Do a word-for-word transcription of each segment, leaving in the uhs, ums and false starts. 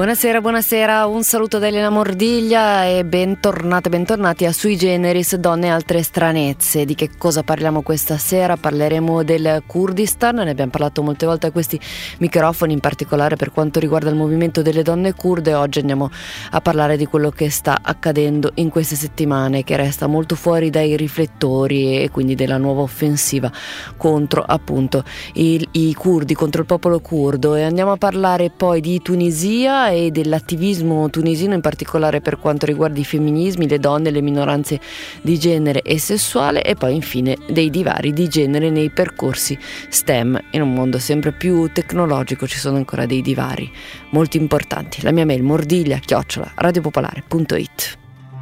Buonasera, buonasera, un saluto da Elena Mordiglia e bentornate, bentornati a Sui Generis, donne e altre stranezze. Di che cosa parliamo questa sera? Parleremo del Kurdistan, ne abbiamo parlato molte volte a questi microfoni, in particolare per quanto riguarda il movimento delle donne kurde. Oggi andiamo a parlare di quello che sta accadendo in queste settimane, che resta molto fuori dai riflettori, e quindi della nuova offensiva contro appunto il, i curdi, contro il popolo curdo. E andiamo a parlare poi di Tunisia e dell'attivismo tunisino, in particolare per quanto riguarda i femminismi, le donne, le minoranze di genere e sessuale, e poi infine dei divari di genere nei percorsi STEM. In un mondo sempre più tecnologico ci sono ancora dei divari molto importanti. La mia mail mordiglia chiocciola radiopopolare punto it.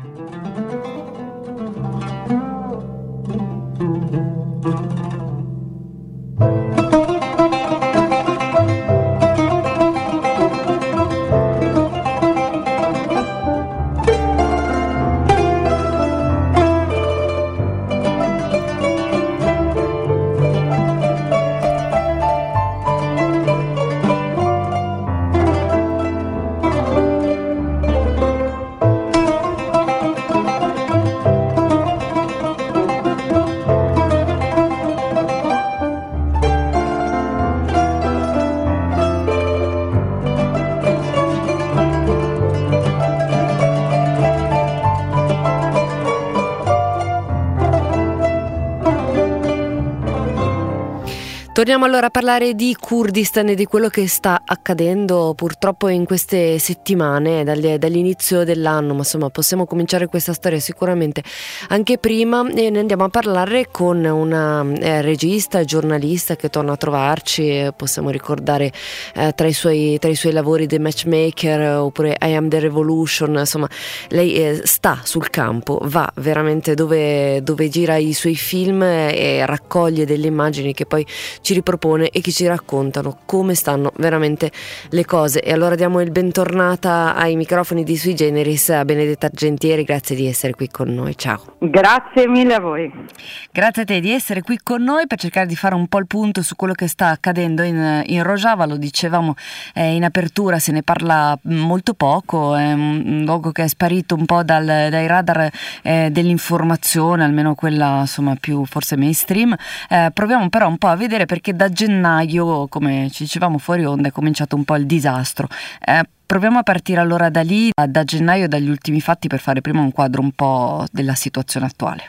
Torniamo allora a parlare di Kurdistan e di quello che sta accadendo purtroppo in queste settimane, dall'inizio dell'anno, ma insomma possiamo cominciare questa storia sicuramente anche prima, e ne andiamo a parlare con una eh, regista e giornalista che torna a trovarci. Possiamo ricordare eh, tra, i suoi, tra i suoi lavori The Matchmaker oppure I Am The Revolution. Insomma, lei eh, sta sul campo, va veramente dove, dove gira i suoi film e raccoglie delle immagini che poi ci ripropone e che ci raccontano come stanno veramente le cose. E allora diamo il bentornata ai microfoni di Sui Generis a Benedetta Argentieri. Grazie di essere qui con noi, ciao. Grazie mille a voi. Grazie a te di essere qui con noi per cercare di fare un po' il punto su quello che sta accadendo in, in Rojava. Lo dicevamo eh, in apertura, se ne parla molto poco, è un luogo che è sparito un po' dal, dai radar eh, dell'informazione, almeno quella insomma più forse mainstream. Eh, proviamo però un po' a vedere, perché da gennaio, come ci dicevamo fuori onda, è cominciato un po' il disastro. Eh, proviamo a partire allora da lì, da gennaio, dagli ultimi fatti, per fare prima un quadro un po' della situazione attuale.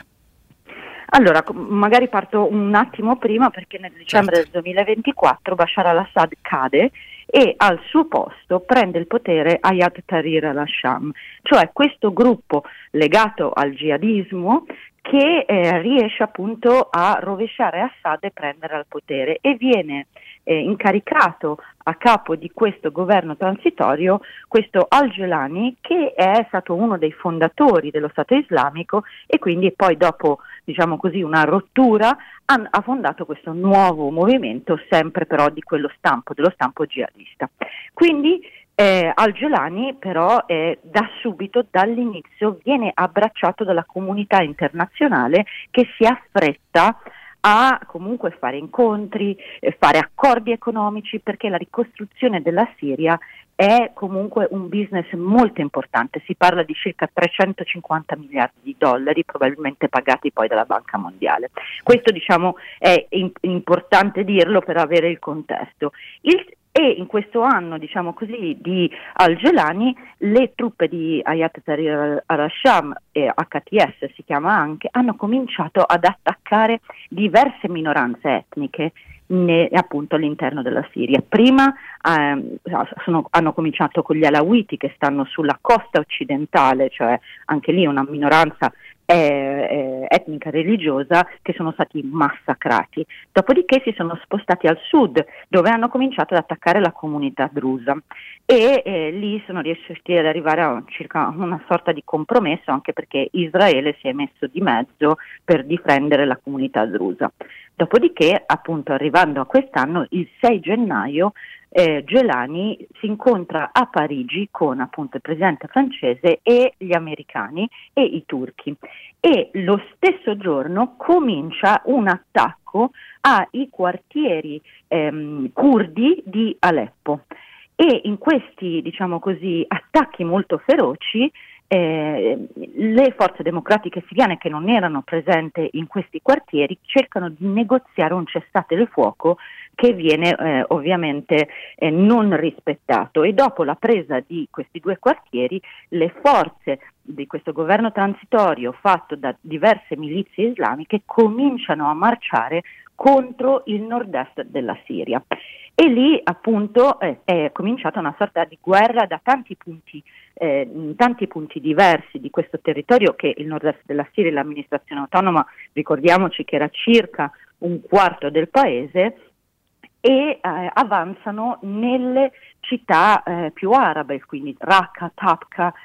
Allora, magari parto un attimo prima, perché nel dicembre certo. del duemilaventiquattro Bashar al-Assad cade e al suo posto prende il potere Hayat Tahrir al-Sham, cioè questo gruppo legato al jihadismo che eh, riesce appunto a rovesciare Assad e prendere al potere, e viene eh, incaricato a capo di questo governo transitorio questo Al-Jolani, che è stato uno dei fondatori dello Stato islamico, e quindi poi dopo, diciamo così, una rottura ha, ha fondato questo nuovo movimento, sempre però di quello stampo, dello stampo jihadista. Quindi Eh, Al-Jolani però eh, da subito, dall'inizio, viene abbracciato dalla comunità internazionale, che si affretta a comunque fare incontri, eh, fare accordi economici, perché la ricostruzione della Siria è comunque un business molto importante. Si parla di circa trecentocinquanta miliardi di dollari, probabilmente pagati poi dalla Banca Mondiale. Questo, diciamo, è in- importante dirlo per avere il contesto. Il E in questo anno, diciamo così, di Al-Jolani, le truppe di Hayat Tahrir al-Sham, e H T S si chiama anche, hanno cominciato ad attaccare diverse minoranze etniche ne, appunto all'interno della Siria. Prima ehm, sono, hanno cominciato con gli Alawiti, che stanno sulla costa occidentale, cioè anche lì una minoranza Eh, etnica religiosa, che sono stati massacrati. Dopodiché si sono spostati al sud, dove hanno cominciato ad attaccare la comunità drusa, e eh, lì sono riusciti ad arrivare a circa una sorta di compromesso, anche perché Israele si è messo di mezzo per difendere la comunità drusa. Dopodiché, appunto, arrivando a quest'anno, il sei gennaio, eh, Jolani si incontra a Parigi con appunto il presidente francese e gli americani e i turchi, e lo stesso giorno comincia un attacco ai quartieri ehm, curdi di Aleppo. e in questi, diciamo così, attacchi molto feroci eh, le forze democratiche siriane che non erano presenti in questi quartieri cercano di negoziare un cessate il fuoco che viene eh, ovviamente eh, non rispettato, e dopo la presa di questi due quartieri le forze di questo governo transitorio fatto da diverse milizie islamiche cominciano a marciare contro il nord-est della Siria. E lì appunto eh, è cominciata una sorta di guerra da tanti punti, eh, tanti punti diversi di questo territorio, che il nord-est della Siria e l'amministrazione autonoma, ricordiamoci che era circa un quarto del paese, e eh, avanzano nelle città eh, più arabe, quindi Raqqa, Tabqa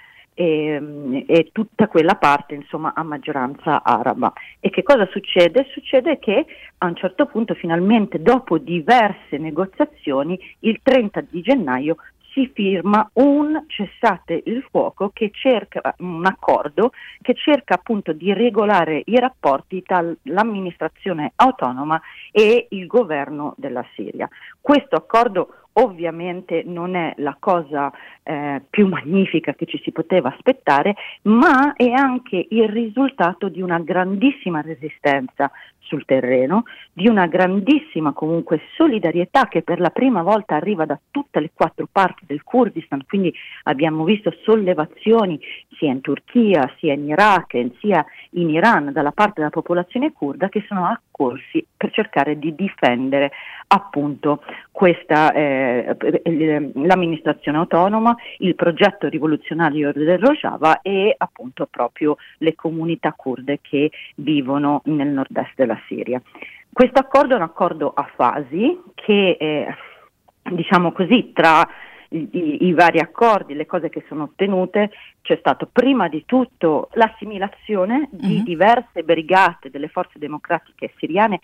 e, e tutta quella parte, insomma, a maggioranza araba. E che cosa succede? Succede che a un certo punto, finalmente, dopo diverse negoziazioni, il trenta di gennaio si firma un cessate il fuoco che cerca, un accordo che cerca appunto di regolare i rapporti tra l'amministrazione autonoma e il governo della Siria. Questo accordo ovviamente non è la cosa eh, più magnifica che ci si poteva aspettare, ma è anche il risultato di una grandissima resistenza sul terreno, di una grandissima comunque solidarietà che per la prima volta arriva da tutte le quattro parti del Kurdistan, quindi abbiamo visto sollevazioni sia in Turchia, sia in Iraq, sia in Iran dalla parte della popolazione curda, che sono accorsi per cercare di difendere appunto questa eh, l'amministrazione autonoma, il progetto rivoluzionario del Rojava e appunto proprio le comunità curde che vivono nel nord-est della Siria. Questo accordo è un accordo a fasi che eh, diciamo così, tra I, i, i vari accordi, le cose che sono ottenute, c'è stato prima di tutto l'assimilazione di mm-hmm. diverse brigate delle forze democratiche siriane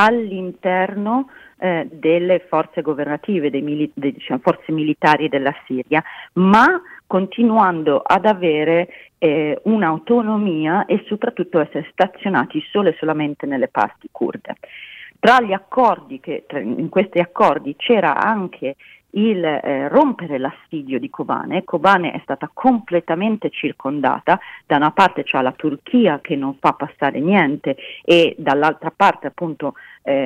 all'interno eh, delle forze governative, dei mili- dei, diciamo, forze militari della Siria, ma continuando ad avere eh, un'autonomia e soprattutto essere stazionati solo e solamente nelle parti curde. Tra gli accordi, che tra, in questi accordi c'era anche il eh, rompere l'assedio di Kobane. Kobane è stata completamente circondata, da una parte c'è la Turchia che non fa passare niente e dall'altra parte appunto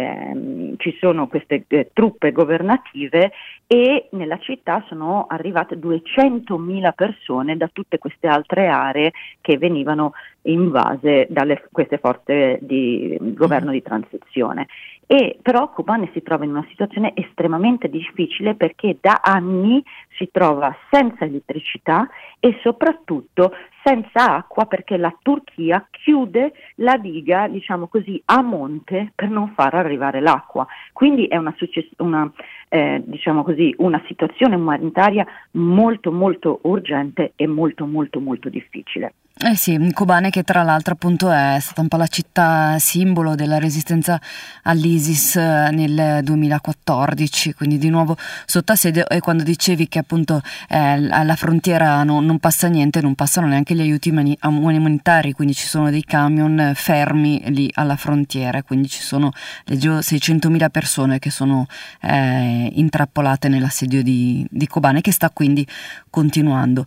eh, ci sono queste eh, truppe governative, e nella città sono arrivate duecentomila persone da tutte queste altre aree che venivano invase dalle queste forze di governo di transizione. E però Kobane si trova in una situazione estremamente difficile perché da anni si trova senza elettricità e soprattutto senza acqua, perché la Turchia chiude la diga, diciamo così, a monte per non far arrivare l'acqua. Quindi è una, success- una, eh, diciamo così, una situazione umanitaria molto molto urgente e molto molto molto difficile. Eh sì, Kobane, che tra l'altro appunto è stata un po' la città simbolo della resistenza all'ISIS nel duemilaquattordici, quindi di nuovo sotto assedio. E quando dicevi che appunto eh, alla frontiera no, non passa niente, non passano neanche gli aiuti mani- umanitari, quindi ci sono dei camion fermi lì alla frontiera, quindi ci sono, leggevo, seicentomila persone che sono eh, intrappolate nell'assedio di, di Kobane, che sta quindi continuando.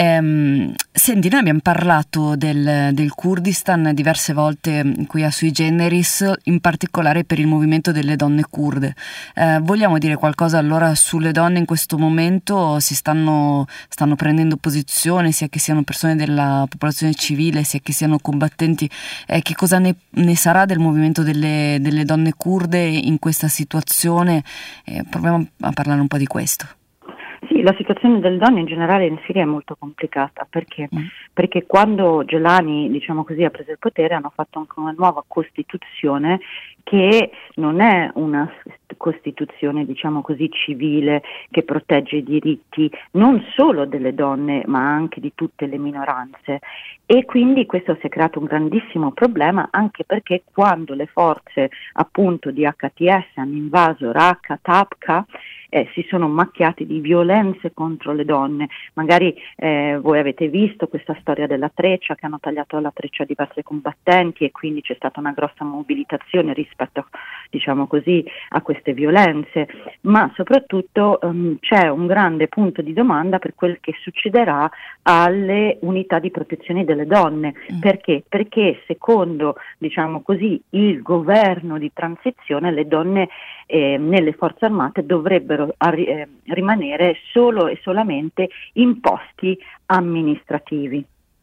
Ehm, senti, noi abbiamo parlato Del, del Kurdistan diverse volte qui a Sui Generis, in particolare per il movimento delle donne kurde. Eh, vogliamo dire qualcosa allora sulle donne in questo momento? Si stanno, stanno prendendo posizione, sia che siano persone della popolazione civile, sia che siano combattenti. Eh, che cosa ne, ne sarà del movimento delle, delle donne kurde in questa situazione? Eh, proviamo a parlare un po' di questo. Sì, la situazione delle donne in generale in Siria è molto complicata perché, mm. perché quando Gelani, diciamo così, ha preso il potere, hanno fatto anche una nuova Costituzione che non è una Costituzione, diciamo così, civile, che protegge i diritti non solo delle donne ma anche di tutte le minoranze, e quindi questo si è creato un grandissimo problema, anche perché quando le forze appunto di H T S hanno invaso Raqqa, Tabqa, Eh, si sono macchiati di violenze contro le donne. Magari eh, voi avete visto questa storia della treccia, che hanno tagliato la treccia a diverse combattenti, e quindi c'è stata una grossa mobilitazione rispetto diciamo così, a queste violenze, ma soprattutto um, c'è un grande punto di domanda per quel che succederà alle unità di protezione delle donne. Mm. Perché? Perché secondo, diciamo così, il governo di transizione, le donne eh, nelle forze armate dovrebbero arri- eh, rimanere solo e solamente in posti amministrativi.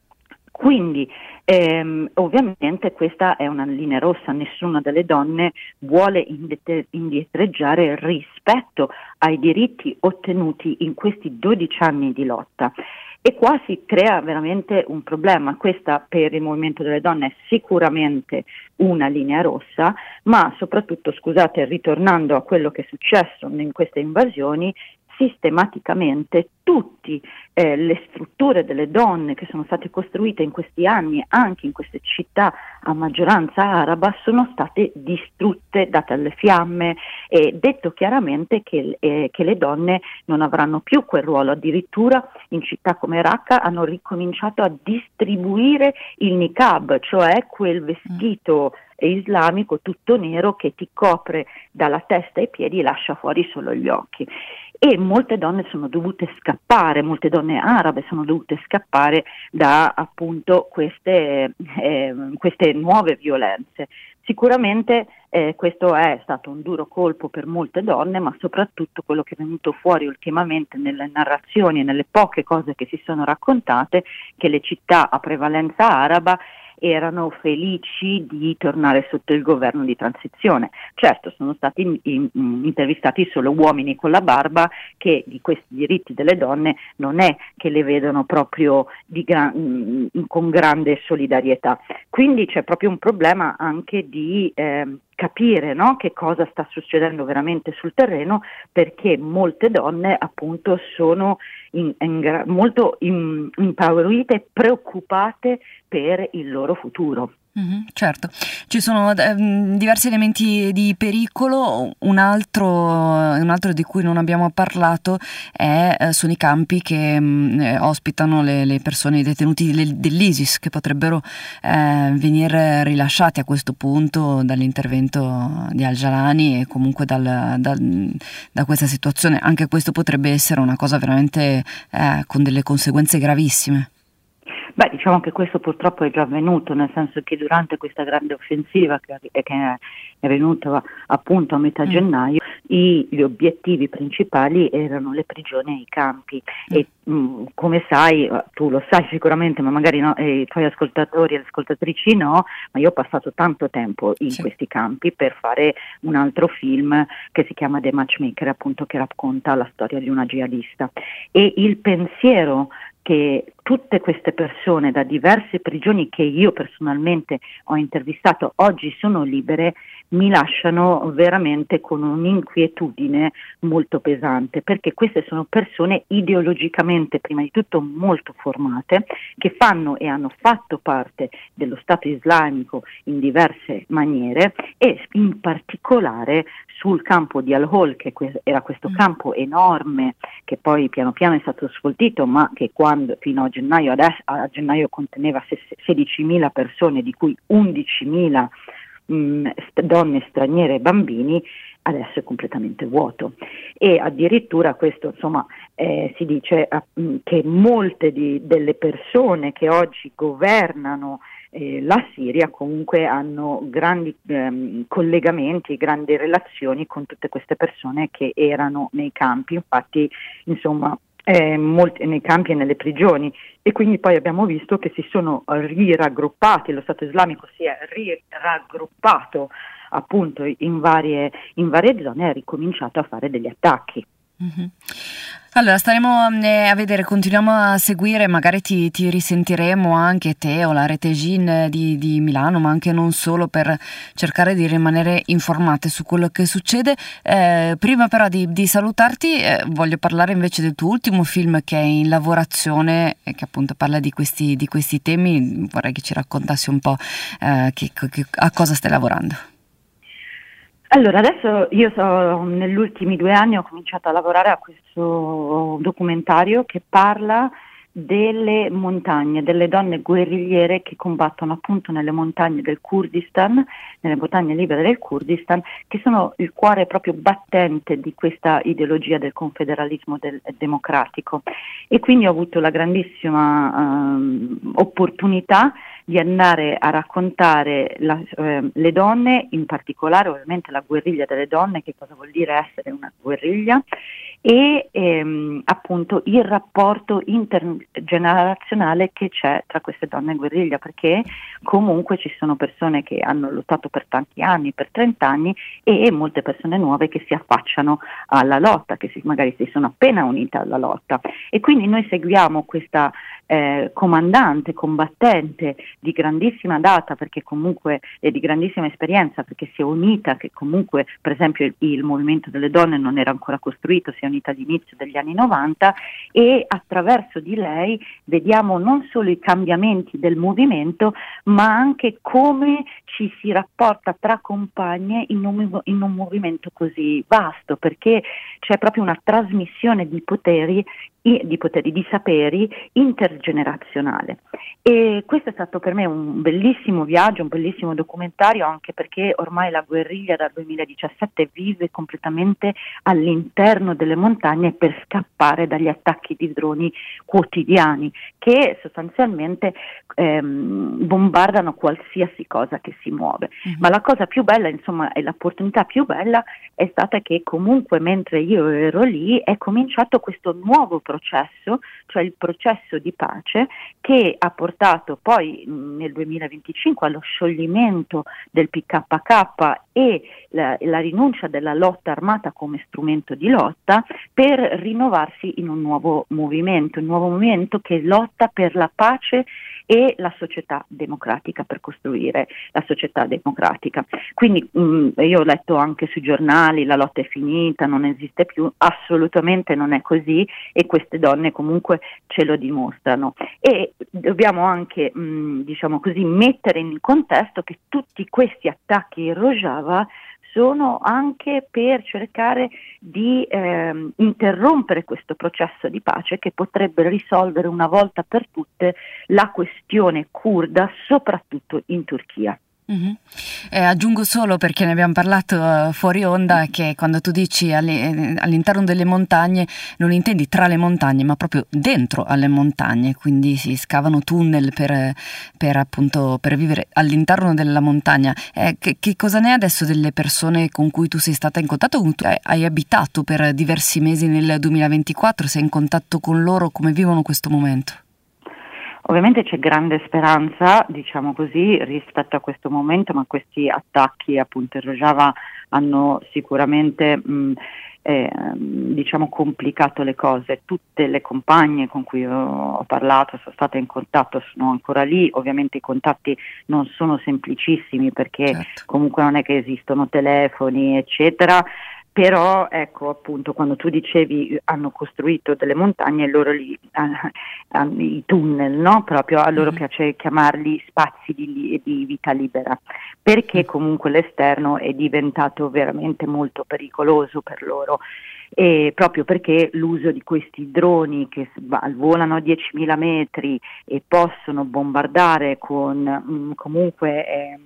Quindi ehm, ovviamente questa è una linea rossa, nessuna delle donne vuole indete- indietreggiare rispetto ai diritti ottenuti in questi dodici anni di lotta. E qua si crea veramente un problema. Questa per il movimento delle donne è sicuramente una linea rossa, ma soprattutto, scusate, ritornando a quello che è successo in queste invasioni, sistematicamente tutte eh, le strutture delle donne che sono state costruite in questi anni, anche in queste città a maggioranza araba, sono state distrutte, date alle fiamme, e detto chiaramente che, eh, che le donne non avranno più quel ruolo. Addirittura in città come Raqqa hanno ricominciato a distribuire il niqab, cioè quel vestito islamico tutto nero che ti copre dalla testa ai piedi e lascia fuori solo gli occhi. E molte donne sono dovute scappare, molte donne arabe sono dovute scappare da appunto queste, eh, queste nuove violenze. Sicuramente eh, questo è stato un duro colpo per molte donne, ma soprattutto quello che è venuto fuori ultimamente nelle narrazioni e nelle poche cose che si sono raccontate, che le città a prevalenza araba erano felici di tornare sotto il governo di transizione. Certo, sono stati in, in, intervistati solo uomini con la barba che di questi diritti delle donne non è che le vedono proprio di gran, con grande solidarietà. Quindi c'è proprio un problema anche di eh, capire, no, che cosa sta succedendo veramente sul terreno, perché molte donne appunto sono in, in, molto in, impaurite e preoccupate per il loro futuro. Mm-hmm, certo, ci sono eh, diversi elementi di pericolo. Un altro, un altro di cui non abbiamo parlato è, eh, sono i campi che mh, ospitano le, le persone, i detenuti le, dell'ISIS, che potrebbero eh, venire rilasciati a questo punto dall'intervento di Al-Jalani e comunque dal, dal, da questa situazione. Anche questo potrebbe essere una cosa veramente eh, con delle conseguenze gravissime. Beh, diciamo che questo purtroppo è già avvenuto, nel senso che durante questa grande offensiva che, che è venuta appunto a metà mm. gennaio, i, gli obiettivi principali erano le prigioni e i campi. Mm. E mh, come sai, tu lo sai sicuramente, ma magari no, eh, i tuoi ascoltatori e le ascoltatrici no, ma io ho passato tanto tempo in sì. questi campi per fare un altro film che si chiama The Matchmaker, appunto, che racconta la storia di una jihadista. E il pensiero che tutte queste persone da diverse prigioni che io personalmente ho intervistato oggi sono libere, mi lasciano veramente con un'inquietudine molto pesante, perché queste sono persone ideologicamente prima di tutto molto formate, che fanno e hanno fatto parte dello Stato islamico in diverse maniere, e in particolare sul campo di Al-Hol, che era questo campo enorme che poi piano piano è stato sfoltito, ma che quando fino a gennaio, adesso, a gennaio conteneva sedicimila persone, di cui undicimila mh, st- donne straniere e bambini, adesso è completamente vuoto. E addirittura questo, insomma, eh, si dice eh, che molte di, delle persone che oggi governano eh, la Siria comunque hanno grandi ehm, collegamenti, grandi relazioni con tutte queste persone che erano nei campi. Infatti, insomma, Eh, molti, nei campi e nelle prigioni, e quindi poi abbiamo visto che si sono riraggruppati, lo Stato islamico si è riraggruppato appunto in varie, in varie zone e ha ricominciato a fare degli attacchi. Mm-hmm. Allora staremo eh, a vedere, continuiamo a seguire, magari ti, ti risentiremo anche te o la Rete Gin di, di Milano, ma anche non solo, per cercare di rimanere informate su quello che succede. Eh, prima però di, di salutarti eh, voglio parlare invece del tuo ultimo film che è in lavorazione e che appunto parla di questi, di questi temi. Vorrei che ci raccontassi un po' eh, che, che, a cosa stai lavorando. Allora, adesso io so, negli ultimi due anni ho cominciato a lavorare a questo documentario che parla delle montagne, delle donne guerrigliere che combattono appunto nelle montagne del Kurdistan, nelle montagne libere del Kurdistan, che sono il cuore proprio battente di questa ideologia del confederalismo del, democratico. E quindi ho avuto la grandissima um, opportunità di andare a raccontare la, eh, le donne, in particolare ovviamente la guerriglia delle donne, che cosa vuol dire essere una guerriglia, e ehm, appunto il rapporto intergenerazionale che c'è tra queste donne e guerriglia, perché comunque ci sono persone che hanno lottato per tanti anni, per trenta anni, e molte persone nuove che si affacciano alla lotta, che si, magari si sono appena unite alla lotta, e quindi noi seguiamo questa eh, comandante, combattente di grandissima data, perché comunque è di grandissima esperienza, perché si è unita, che comunque per esempio il, il movimento delle donne non era ancora costruito, si è unita all'inizio degli anni novanta, e attraverso di lei vediamo non solo i cambiamenti del movimento, ma anche come ci si rapporta tra compagne in un, in un movimento così vasto, perché c'è proprio una trasmissione di poteri di poteri, di saperi intergenerazionale. E questo è stato per me un bellissimo viaggio, un bellissimo documentario, anche perché ormai la guerriglia dal duemiladiciassette vive completamente all'interno delle montagne per scappare dagli attacchi di droni quotidiani che sostanzialmente ehm, bombardano qualsiasi cosa che si muove. Mm-hmm. Ma la cosa più bella, insomma, e l'opportunità più bella è stata che comunque mentre io ero lì è cominciato questo nuovo processo processo, cioè il processo di pace, che ha portato poi nel duemilaventicinque allo scioglimento del P K K e la, la rinuncia della lotta armata come strumento di lotta, per rinnovarsi in un nuovo movimento, un nuovo movimento che lotta per la pace e la società democratica, per costruire la società democratica. Quindi mh, io ho letto anche sui giornali la lotta è finita, non esiste più, assolutamente non è così, e queste donne comunque ce lo dimostrano. E dobbiamo anche mh, diciamo così mettere in contesto che tutti questi attacchi in Rojava sono anche per cercare di ehm, interrompere questo processo di pace che potrebbe risolvere una volta per tutte la questione curda, soprattutto in Turchia. Mm-hmm. Eh, aggiungo solo, perché ne abbiamo parlato uh, fuori onda, che quando tu dici alle, all'interno delle montagne non intendi tra le montagne, ma proprio dentro alle montagne, quindi si scavano tunnel per, per appunto per vivere all'interno della montagna. Eh, che, che cosa ne è adesso delle persone con cui tu sei stata in contatto, con cui hai abitato per diversi mesi nel duemilaventiquattro? Sei in contatto con loro? Come vivono questo momento? Ovviamente c'è grande speranza, diciamo così, rispetto a questo momento, ma questi attacchi appunto in Rojava hanno sicuramente mh, eh, diciamo complicato le cose. Tutte le compagne con cui ho parlato, sono state in contatto, sono ancora lì. Ovviamente i contatti non sono semplicissimi, perché certo, comunque non è che esistono telefoni eccetera. Però ecco, appunto, quando tu dicevi hanno costruito delle montagne, loro li, ah, ah, i tunnel, no? Proprio a loro mm-hmm. piace chiamarli spazi di, di vita libera, perché comunque l'esterno è diventato veramente molto pericoloso per loro. E proprio perché l'uso di questi droni che volano a diecimila metri e possono bombardare con mh, comunque eh,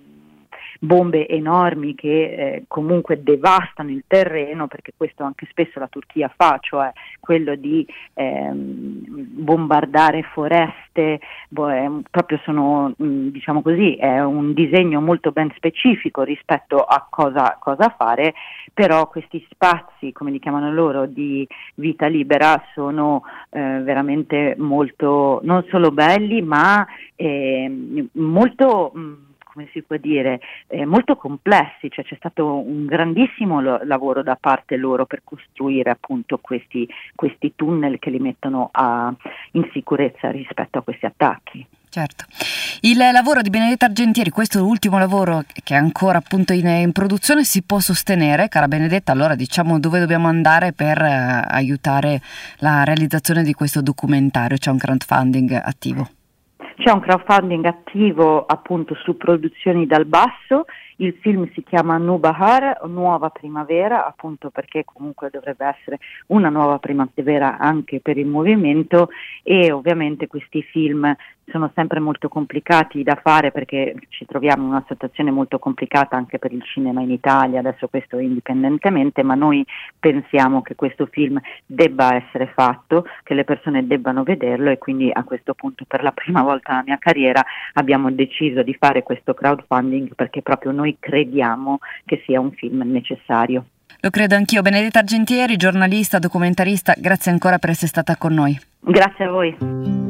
bombe enormi che eh, comunque devastano il terreno, perché questo anche spesso la Turchia fa, cioè quello di ehm, bombardare foreste, boh, eh, proprio sono mh, diciamo così, è un disegno molto ben specifico rispetto a cosa, cosa fare, però questi spazi, come li chiamano loro, di vita libera sono eh, veramente molto, non solo belli, ma eh, molto mh, come si può dire, eh, molto complessi, cioè c'è stato un grandissimo lo- lavoro da parte loro per costruire appunto questi, questi tunnel che li mettono a, in sicurezza rispetto a questi attacchi. Certo. Il lavoro di Benedetta Argentieri, questo è l'ultimo lavoro che è ancora appunto in, in produzione, si può sostenere, cara Benedetta? Allora diciamo dove dobbiamo andare per eh, aiutare la realizzazione di questo documentario? C'è un crowdfunding attivo? C'è un crowdfunding attivo appunto su Produzioni dal Basso. Il film si chiama Nubahar, Nuova Primavera, appunto perché comunque dovrebbe essere una nuova primavera anche per il movimento, e ovviamente questi film sono sempre molto complicati da fare perché ci troviamo in una situazione molto complicata anche per il cinema in Italia, adesso questo indipendentemente, ma noi pensiamo che questo film debba essere fatto, che le persone debbano vederlo, e quindi a questo punto per la prima volta nella mia carriera abbiamo deciso di fare questo crowdfunding perché proprio noi crediamo che sia un film necessario. Lo credo anch'io. Benedetta Argentieri, giornalista, documentarista, grazie ancora per essere stata con noi. Grazie a voi.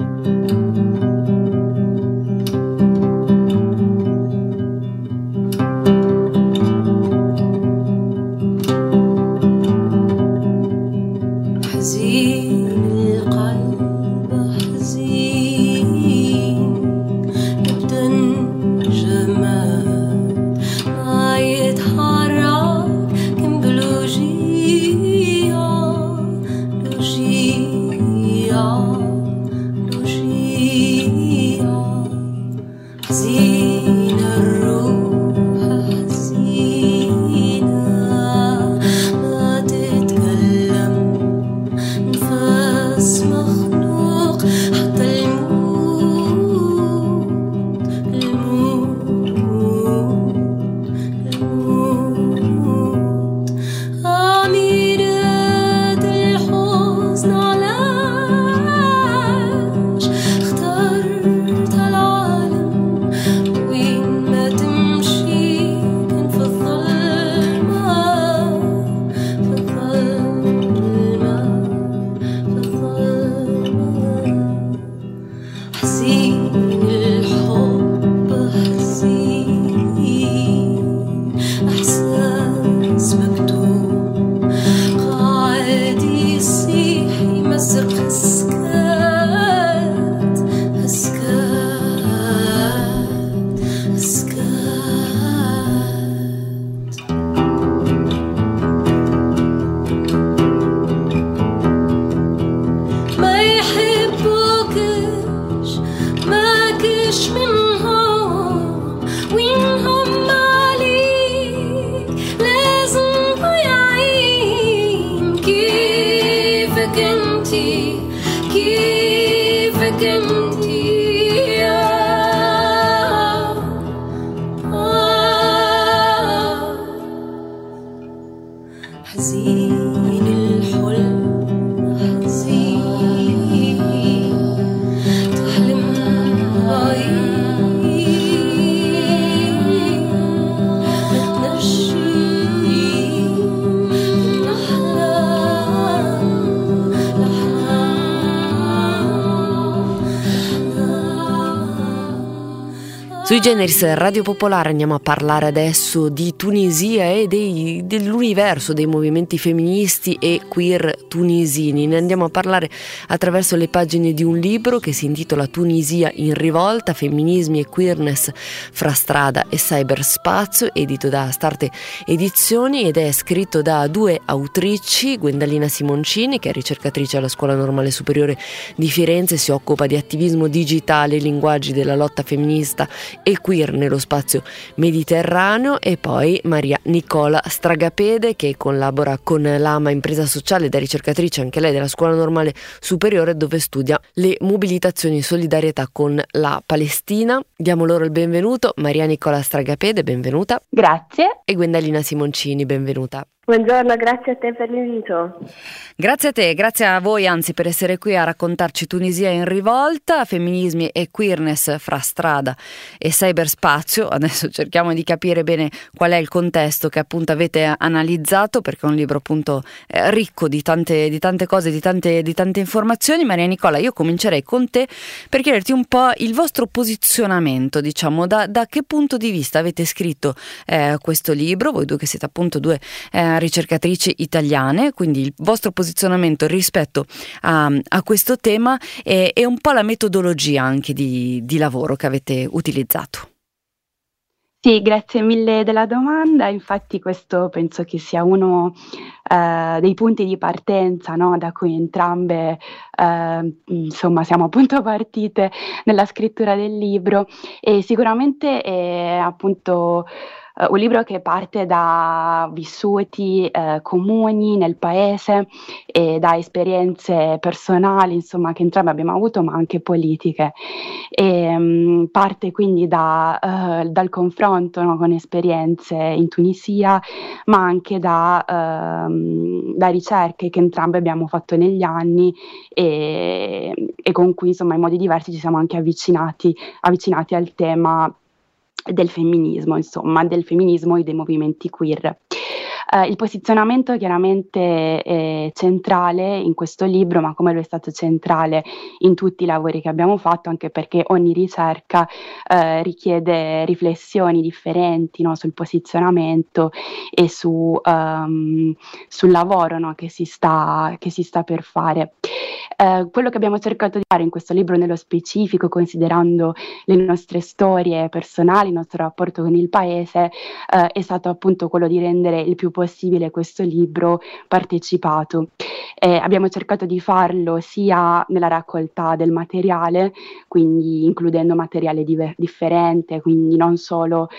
Sui Generis Radio Popolare andiamo a parlare adesso di Tunisia e dei, dell'universo dei movimenti femministi e queer tunisini. Ne andiamo a parlare attraverso le pagine di un libro che si intitola Tunisia in rivolta, femminismi e queerness fra strada e cyberspazio, edito da Starte Edizioni, ed è scritto da due autrici, Gwendalina Simoncini, che è ricercatrice alla Scuola Normale Superiore di Firenze, si occupa di attivismo digitale, linguaggi della lotta femminista e queer nello spazio mediterraneo, e poi Maria Nicola Stragapede, che collabora con l'Ama Impresa Sociale, da ricercatrice anche lei della Scuola Normale Superiore, dove studia le mobilitazioni in solidarietà con la Palestina. Diamo loro il benvenuto. Maria Nicola Stragapede, benvenuta. Grazie. E Gwendalina Simoncini, benvenuta. Buongiorno, grazie a te per l'invito. Grazie a te, grazie a voi anzi per essere qui a raccontarci Tunisia in rivolta, femminismi e queerness fra strada e cyberspazio. Adesso cerchiamo di capire bene qual è il contesto che appunto avete analizzato, perché è un libro appunto eh, ricco di tante, di tante cose, di tante, di tante informazioni. Maria Nicola, io comincerei con te per chiederti un po' il vostro posizionamento, diciamo, da, da che punto di vista avete scritto eh, questo libro, voi due che siete appunto due eh, ricercatrici italiane, quindi il vostro posizionamento rispetto a, a questo tema e, e un po' la metodologia anche di, di lavoro che avete utilizzato. Sì, grazie mille della domanda. Infatti questo penso che sia uno eh, dei punti di partenza, no, da cui entrambe eh, insomma siamo appunto partite nella scrittura del libro, e sicuramente è appunto uh, un libro che parte da vissuti uh, comuni nel paese e da esperienze personali, insomma, che entrambi abbiamo avuto, ma anche politiche. E, um, parte quindi da, uh, dal confronto, no, con esperienze in Tunisia, ma anche da, uh, da ricerche che entrambi abbiamo fatto negli anni e, e con cui, insomma, in modi diversi ci siamo anche avvicinati, avvicinati al tema del femminismo, insomma, del femminismo e dei movimenti queer. Uh, il posizionamento chiaramente è centrale in questo libro, ma come lo è stato centrale in tutti i lavori che abbiamo fatto, anche perché ogni ricerca uh, richiede riflessioni differenti, no, sul posizionamento e su, um, sul lavoro, no, che si sta, che si sta per fare. Uh, quello che abbiamo cercato di fare in questo libro nello specifico, considerando le nostre storie personali, il nostro rapporto con il paese, uh, è stato appunto quello di rendere il più possibile questo libro partecipato. Eh, abbiamo cercato di farlo sia nella raccolta del materiale, quindi includendo materiale diver- differente, quindi non solo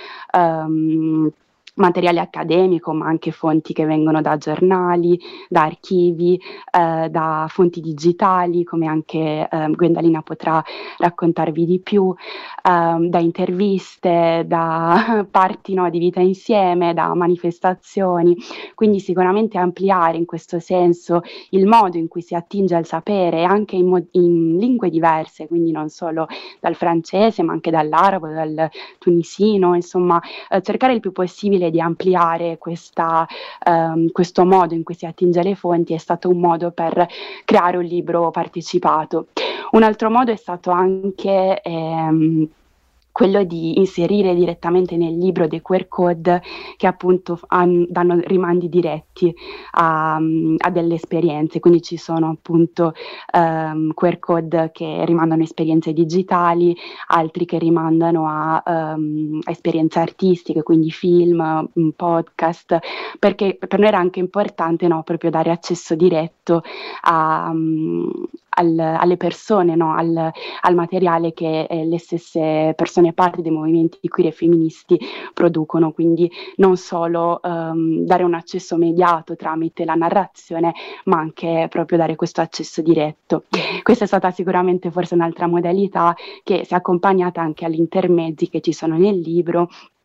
um, materiale accademico, ma anche fonti che vengono da giornali, da archivi, eh, da fonti digitali, come anche eh, Gwendalina potrà raccontarvi di più, eh, da interviste, da parti, no, di vita insieme, da manifestazioni. Quindi sicuramente ampliare in questo senso il modo in cui si attinge al sapere, anche in, mo- in lingue diverse, quindi non solo dal francese, ma anche dall'arabo, dal tunisino, insomma, eh, cercare il più possibile di ampliare questa, um, questo modo in cui si attinge alle fonti è stato un modo per creare un libro partecipato. Un altro modo è stato anche ehm, quello di inserire direttamente nel libro dei Q R code che appunto han, danno rimandi diretti a, a delle esperienze, quindi ci sono appunto um, Q R code che rimandano a esperienze digitali, altri che rimandano a, um, a esperienze artistiche, quindi film, podcast, perché per noi era anche importante, no, proprio dare accesso diretto a, um, al, alle persone, no, al, al materiale che eh, le stesse persone parte dei movimenti queer e femministi producono, quindi non solo um, dare un accesso mediato tramite la narrazione, ma anche proprio dare questo accesso diretto. Questa è stata sicuramente forse un'altra modalità che si è accompagnata anche agli intermezzi che ci sono nel libro,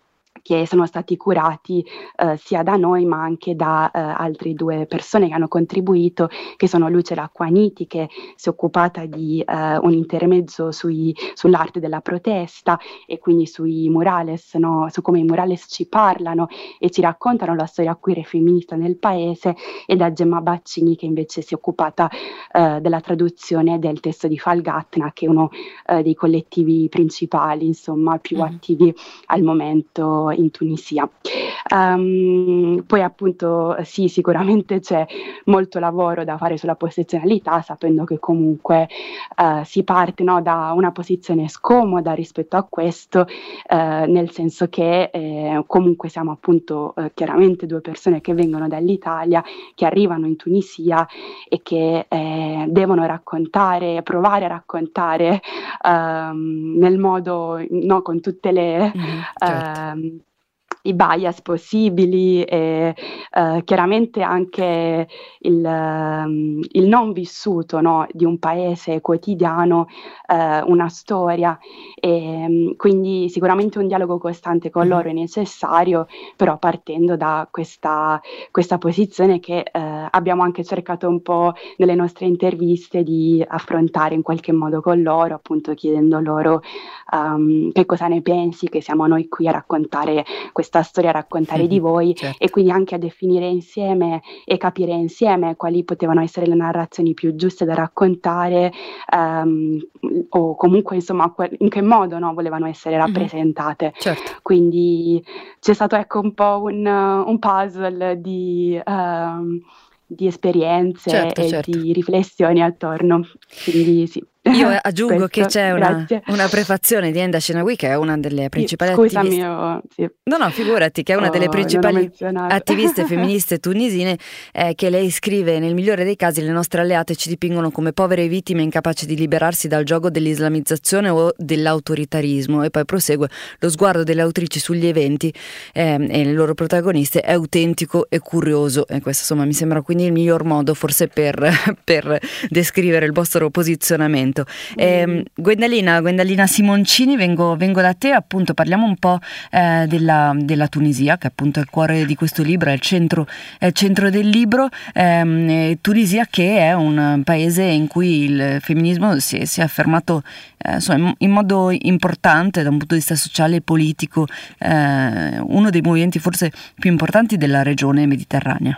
che sono stati curati eh, sia da noi ma anche da eh, altre due persone che hanno contribuito, che sono Luce Lacquaniti, che si è occupata di eh, un intermezzo sui, sull'arte della protesta e quindi sui murales, no? Su come i murales ci parlano e ci raccontano la storia queer e femminista nel paese, e da Gemma Baccini, che invece si è occupata eh, della traduzione del testo di Falgatna, che è uno eh, dei collettivi principali, insomma, più mm. attivi al momento in Tunisia. Um, poi appunto sì, sicuramente c'è molto lavoro da fare sulla posizionalità, sapendo che comunque uh, si parte, no, da una posizione scomoda rispetto a questo, uh, nel senso che eh, comunque siamo appunto uh, chiaramente due persone che vengono dall'Italia, che arrivano in Tunisia e che eh, devono raccontare, provare a raccontare um, nel modo, no, con tutte le mm, certo. uh, i bias possibili e uh, chiaramente anche il, um, il non vissuto, no, di un paese quotidiano, uh, una storia, e um, quindi sicuramente un dialogo costante con mm-hmm. loro è necessario, però partendo da questa, questa posizione che uh, abbiamo anche cercato un po' nelle nostre interviste di affrontare in qualche modo con loro, appunto chiedendo loro um, che cosa ne pensi, che siamo noi qui a raccontare questa storia, a raccontare mm-hmm, di voi, certo. E quindi anche a definire insieme e capire insieme quali potevano essere le narrazioni più giuste da raccontare, um, o comunque insomma in che modo, no, volevano essere rappresentate. Mm-hmm, certo. Quindi c'è stato, ecco, un po' un, un puzzle di, um, di esperienze certo, e certo. di riflessioni attorno, quindi sì. Io aggiungo Questo, che c'è una, grazie. una prefazione di Enda Shenawi, che è una delle principali Sì, scusami, attiviste. ho- sì. No, no, figurati, che è una Oh, delle non ho principali menzionato. attiviste femministe tunisine, eh, che lei scrive: nel migliore dei casi le nostre alleate ci dipingono come povere vittime incapaci di liberarsi dal gioco dell'islamizzazione o dell'autoritarismo. E poi prosegue: lo sguardo delle autrici sugli eventi eh, e le loro protagoniste è autentico e curioso. E questo, insomma, mi sembra quindi il miglior modo forse per, per descrivere il vostro posizionamento. Eh, Gwendalina, Gwendalina Simoncini, vengo, vengo da te, appunto parliamo un po' eh, della, della Tunisia, che appunto è il cuore di questo libro, è il centro, è il centro del libro. ehm, Tunisia, che è un paese in cui il femminismo si è, si è affermato eh, insomma, in modo importante da un punto di vista sociale e politico, eh, uno dei movimenti forse più importanti della regione mediterranea.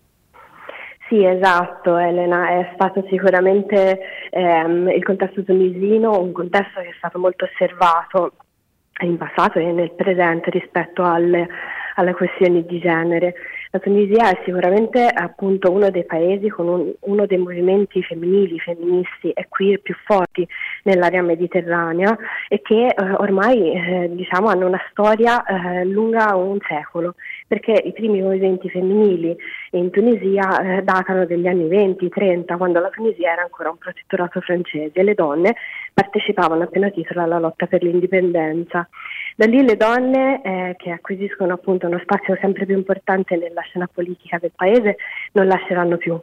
Sì, esatto, Elena, è stato sicuramente ehm, il contesto tunisino, un contesto che è stato molto osservato in passato e nel presente rispetto alle, alle questioni di genere. La Tunisia è sicuramente appunto uno dei paesi con un, uno dei movimenti femminili, femministi e queer più forti nell'area mediterranea e che eh, ormai eh, diciamo hanno una storia eh, lunga un secolo, perché i primi movimenti femminili in Tunisia eh, datano degli anni venti trenta, quando la Tunisia era ancora un protettorato francese e le donne partecipavano a pieno titolo alla lotta per l'indipendenza. Da lì le donne eh, che acquisiscono appunto uno spazio sempre più importante nella scena politica del paese non lasceranno più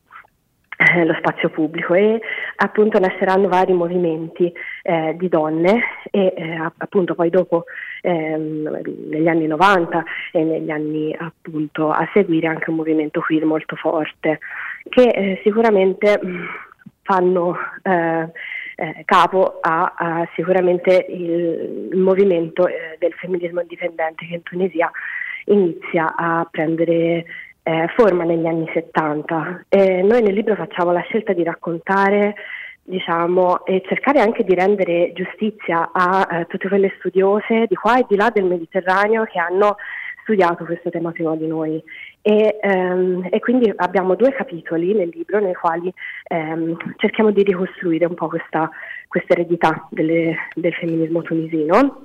eh, lo spazio pubblico e appunto nasceranno vari movimenti eh, di donne e eh, appunto poi dopo ehm, negli anni novanta e negli anni appunto a seguire anche un movimento queer molto forte che eh, sicuramente mh, fanno eh, Eh, capo a, a sicuramente il, il movimento eh, del femminismo indipendente che in Tunisia inizia a prendere eh, forma negli anni settanta. E noi nel libro facciamo la scelta di raccontare, diciamo, e cercare anche di rendere giustizia a eh, tutte quelle studiose di qua e di là del Mediterraneo che hanno studiato questo tema prima di noi. E, ehm, e quindi abbiamo due capitoli nel libro nei quali ehm, cerchiamo di ricostruire un po' questa, questa eredità delle, del femminismo tunisino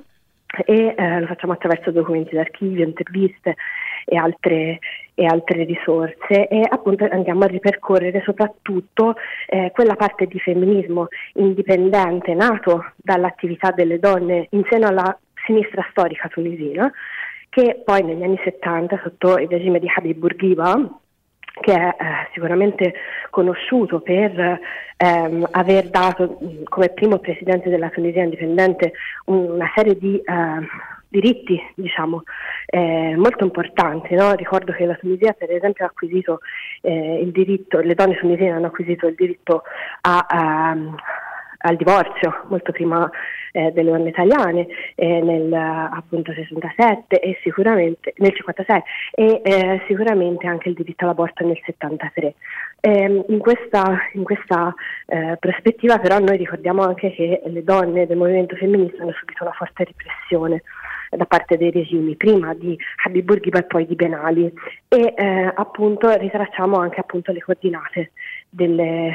e eh, lo facciamo attraverso documenti d'archivio, interviste e altre, e altre risorse e appunto andiamo a ripercorrere soprattutto eh, quella parte di femminismo indipendente nato dall'attività delle donne in seno alla sinistra storica tunisina, che poi negli anni settanta, sotto il regime di Habib Bourguiba, che è eh, sicuramente conosciuto per ehm, aver dato mh, come primo presidente della Tunisia indipendente una serie di eh, diritti, diciamo, eh, molto importanti, no? Ricordo che la Tunisia, per esempio, ha acquisito eh, il diritto, le donne tunisine hanno acquisito il diritto a, a al divorzio molto prima eh, delle donne italiane eh, nel appunto sessantasette e sicuramente nel cinquantasei e eh, sicuramente anche il diritto all'aborto nel settantatré. Eh, in questa, in questa eh, prospettiva però noi ricordiamo anche che le donne del movimento femminista hanno subito una forte repressione da parte dei regimi, prima di Habib Bourguiba e poi di Ben Ali e eh, appunto ritracciamo anche appunto le coordinate delle,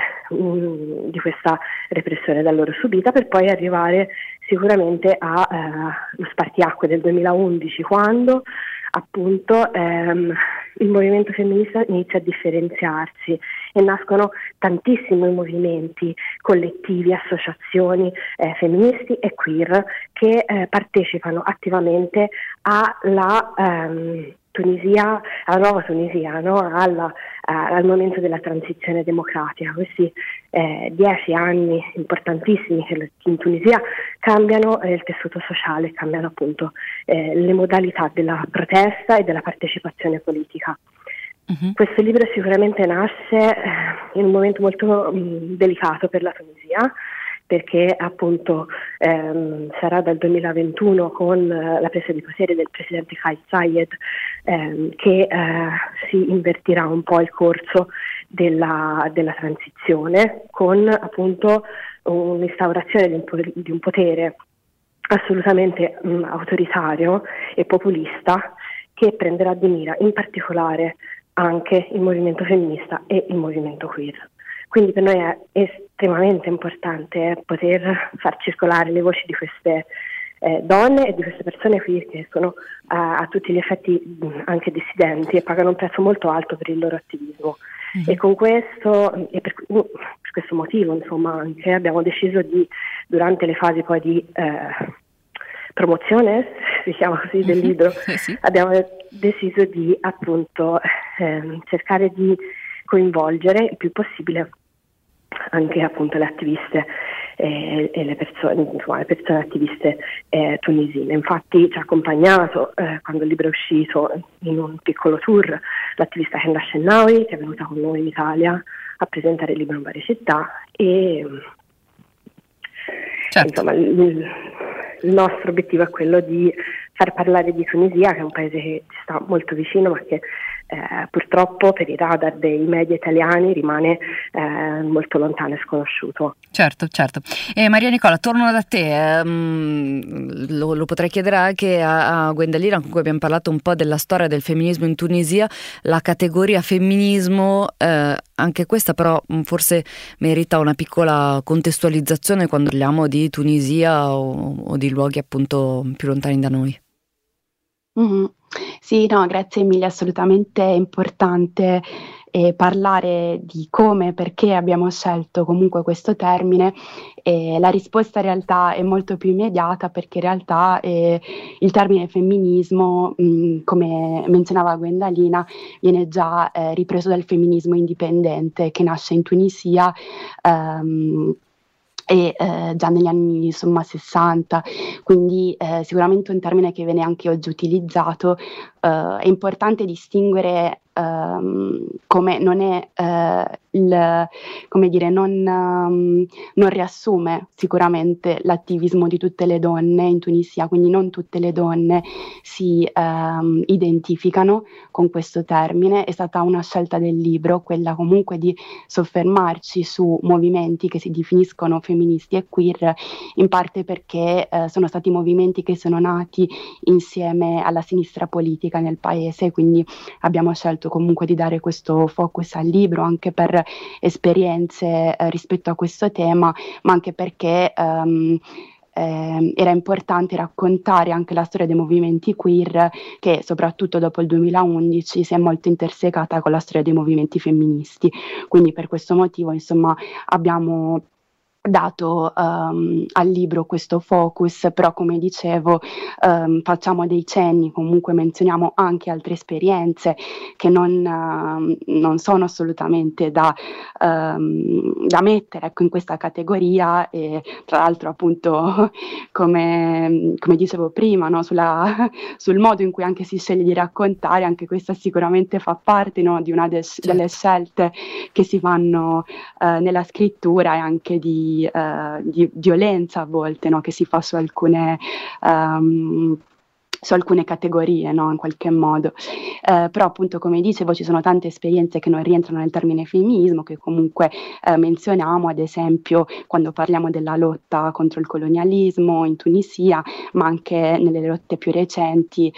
mh, di questa repressione da loro subita per poi arrivare sicuramente allo eh, spartiacque del duemilaundici quando appunto ehm, il movimento femminista inizia a differenziarsi e nascono tantissimi movimenti collettivi, associazioni eh, femministi e queer che eh, partecipano attivamente alla ehm, Tunisia, alla nuova Tunisia, no? alla, uh, al momento della transizione democratica. Questi eh, dieci anni importantissimi che in Tunisia cambiano eh, il tessuto sociale, cambiano appunto eh, le modalità della protesta e della partecipazione politica. Uh-huh. Questo libro sicuramente nasce eh, in un momento molto mh, delicato per la Tunisia, perché appunto ehm, sarà dal duemilaventuno con eh, la presa di potere del presidente Kais Saied ehm, che eh, si invertirà un po' il corso della, della transizione con appunto un'instaurazione di un, di un potere assolutamente mh, autoritario e populista che prenderà di mira in particolare anche il movimento femminista e il movimento queer. Quindi per noi è estremamente importante poter far circolare le voci di queste eh, donne e di queste persone qui che sono a, a tutti gli effetti mh, anche dissidenti e pagano un prezzo molto alto per il loro attivismo. Mm-hmm. E con questo, e per, uh, per questo motivo, insomma, anche abbiamo deciso di, durante le fasi poi di eh, promozione, si chiama così, del libro, eh sì. abbiamo deciso di appunto eh, cercare di coinvolgere il più possibile anche appunto le attiviste eh, e le persone, insomma, le persone attiviste eh, tunisine. Infatti ci ha accompagnato eh, quando il libro è uscito in un piccolo tour l'attivista Kenda Shennawi, che è venuta con noi in Italia a presentare il libro in varie città e certo. insomma il, il nostro obiettivo è quello di far parlare di Tunisia, che è un paese che ci sta molto vicino ma che Eh, purtroppo per i radar dei media italiani rimane eh, molto lontano e sconosciuto. Certo, certo. E Maria Nicola, torno da te, ehm, lo, lo potrei chiedere anche a, a Gwendalina, con cui abbiamo parlato un po' della storia del femminismo in Tunisia, la categoria femminismo, eh, anche questa però forse merita una piccola contestualizzazione quando parliamo di Tunisia o, o di luoghi appunto più lontani da noi. Mm-hmm. Sì, no, grazie mille, assolutamente importante eh, parlare di come e perché abbiamo scelto comunque questo termine e la risposta in realtà è molto più immediata perché in realtà eh, il termine femminismo, mh, come menzionava Gwendalina, viene già eh, ripreso dal femminismo indipendente che nasce in Tunisia ehm, e eh, già negli anni insomma sessanta, quindi eh, sicuramente un termine che viene anche oggi utilizzato. Uh, è importante distinguere um, come non è uh, il, come dire, non, um, non riassume sicuramente l'attivismo di tutte le donne in Tunisia, quindi non tutte le donne si um, identificano con questo termine. È stata una scelta del libro, quella comunque di soffermarci su movimenti che si definiscono femministi e queer, in parte perché uh, sono stati movimenti che sono nati insieme alla sinistra politica nel paese, quindi abbiamo scelto comunque di dare questo focus al libro anche per esperienze eh, rispetto a questo tema, ma anche perché um, eh, era importante raccontare anche la storia dei movimenti queer che soprattutto dopo il duemilaundici si è molto intersecata con la storia dei movimenti femministi, quindi per questo motivo insomma abbiamo dato um, al libro questo focus, però come dicevo um, facciamo dei cenni, comunque menzioniamo anche altre esperienze che non, uh, non sono assolutamente da, um, da mettere ecco, in questa categoria e tra l'altro appunto come, come dicevo prima no, sulla, sul modo in cui anche si sceglie di raccontare, anche questa sicuramente fa parte no, di una de- delle scelte che si fanno uh, nella scrittura e anche di Di, uh, di violenza a volte no, che si fa su alcune um, su alcune categorie no, in qualche modo eh, però appunto come dicevo ci sono tante esperienze che non rientrano nel termine femminismo che comunque eh, menzioniamo ad esempio quando parliamo della lotta contro il colonialismo in Tunisia ma anche nelle lotte più recenti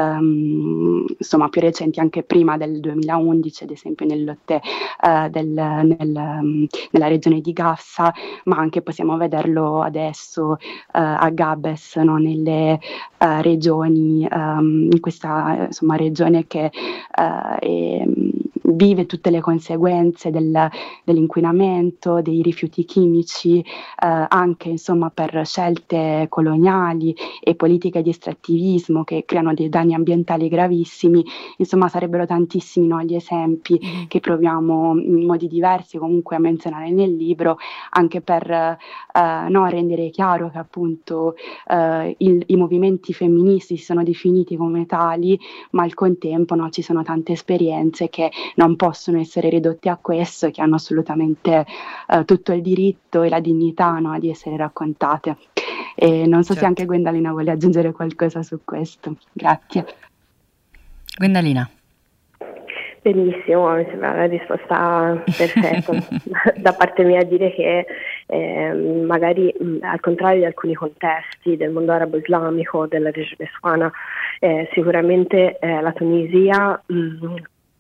ehm, insomma più recenti anche prima del duemilaundici ad esempio nelle lotte eh, del, nel, nella regione di Gafsa ma anche possiamo vederlo adesso eh, a Gabes no, nelle eh, regioni Um, in questa insomma, regione che uh, è, vive tutte le conseguenze del, dell'inquinamento, dei rifiuti chimici, uh, anche insomma, per scelte coloniali e politiche di estrattivismo che creano dei danni ambientali gravissimi. Insomma, sarebbero tantissimi no, gli esempi mm. che proviamo in modi diversi comunque a menzionare nel libro, anche per uh, no, rendere chiaro che appunto uh, il, i movimenti femministi si sono definiti come tali, ma al contempo no, ci sono tante esperienze che non possono essere ridotte a questo, che hanno assolutamente uh, tutto il diritto e la dignità no, di essere raccontate. E non so certo. se anche Gwendalina vuole aggiungere qualcosa su questo. Grazie. Gwendalina. Benissimo, mi sembra la risposta perfetta da parte mia, a dire che eh, magari mh, al contrario di alcuni contesti del mondo arabo-islamico, della regione Suana, eh, sicuramente eh, la Tunisia mh,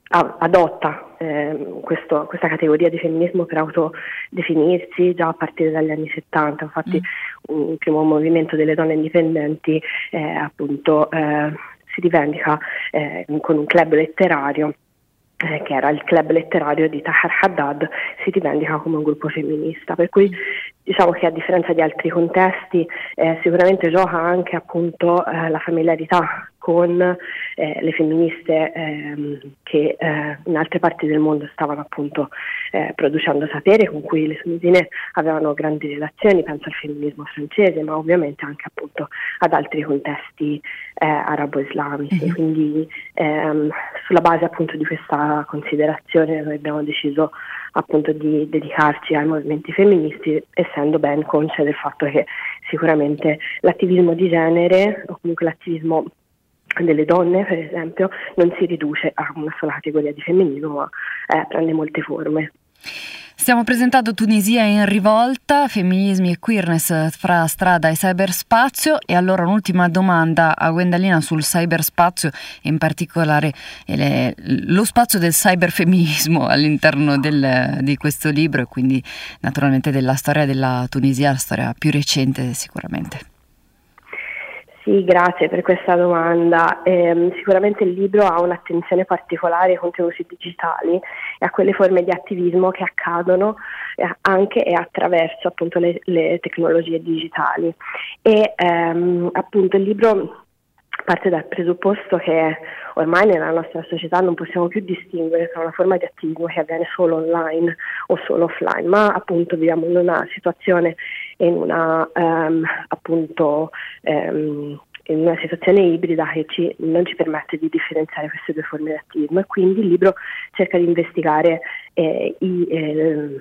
a- adotta ehm, questo- questa categoria di femminismo per autodefinirsi già a partire dagli anni settanta. Infatti un primo movimento delle donne indipendenti eh, appunto eh, si rivendica eh, con un club letterario eh, che era il club letterario di Tahar Haddad, si rivendica come un gruppo femminista, per cui diciamo che a differenza di altri contesti eh, sicuramente gioca anche appunto eh, la familiarità con eh, le femministe ehm, che eh, in altre parti del mondo stavano appunto eh, producendo sapere, con cui le tunisine avevano grandi relazioni, penso al femminismo francese, ma ovviamente anche appunto ad altri contesti eh, arabo-islamici. Mm-hmm. Quindi ehm, sulla base appunto di questa considerazione noi abbiamo deciso appunto di dedicarci ai movimenti femministi, essendo ben consce del fatto che sicuramente l'attivismo di genere, o comunque l'attivismo delle donne per esempio, non si riduce a una sola categoria di femminismo, ma eh, prende molte forme. Stiamo presentando Tunisia in rivolta, femminismi e queerness fra strada e cyberspazio, e allora un'ultima domanda a Gwendalina sul cyberspazio e in particolare le, lo spazio del cyberfemminismo all'interno del, di questo libro, e quindi naturalmente della storia della Tunisia, la storia più recente sicuramente. Sì, grazie per questa domanda. Eh, sicuramente il libro ha un'attenzione particolare ai contenuti digitali e a quelle forme di attivismo che accadono eh, anche e attraverso appunto le, le tecnologie digitali. E ehm, appunto il libro parte dal presupposto che ormai nella nostra società non possiamo più distinguere tra una forma di attivismo che avviene solo online o solo offline, ma appunto viviamo in una situazione in una um, appunto um, in una situazione ibrida che ci, non ci permette di differenziare queste due forme di attivismo, e quindi il libro cerca di investigare eh, i, eh,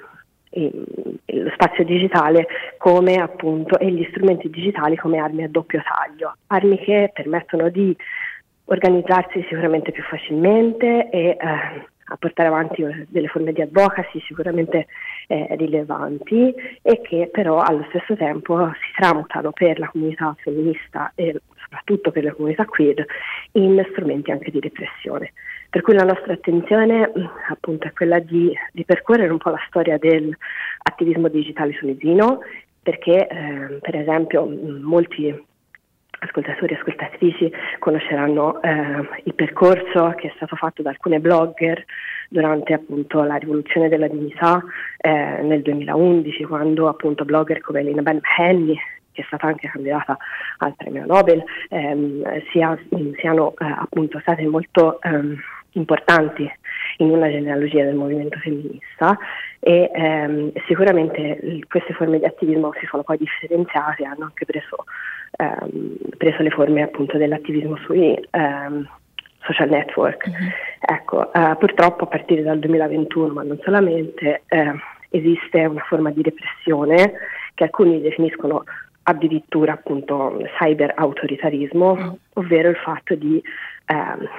lo spazio digitale come appunto e gli strumenti digitali come armi a doppio taglio, armi che permettono di organizzarsi sicuramente più facilmente e eh, a portare avanti delle forme di advocacy sicuramente eh, rilevanti, e che però allo stesso tempo si tramutano per la comunità femminista e soprattutto per la comunità queer in strumenti anche di repressione. Per cui la nostra attenzione appunto è quella di, di percorrere un po' la storia dell'attivismo digitale tunisino, perché eh, per esempio molti ascoltatori e ascoltatrici conosceranno eh, il percorso che è stato fatto da alcune blogger durante appunto la rivoluzione della dignità eh, nel duemilaundici, quando appunto blogger come Elina Ben-Henny, che è stata anche candidata al premio Nobel, ehm, sia, siano eh, appunto state molto ehm, importanti in una genealogia del movimento femminista, e ehm, sicuramente queste forme di attivismo si sono poi differenziate, hanno anche preso, ehm, preso le forme appunto dell'attivismo sui ehm, social network. Mm-hmm. Ecco, eh, purtroppo a partire dal duemilaventuno, ma non solamente, eh, esiste una forma di repressione che alcuni definiscono addirittura appunto cyber autoritarismo, mm. ovvero il fatto di ehm,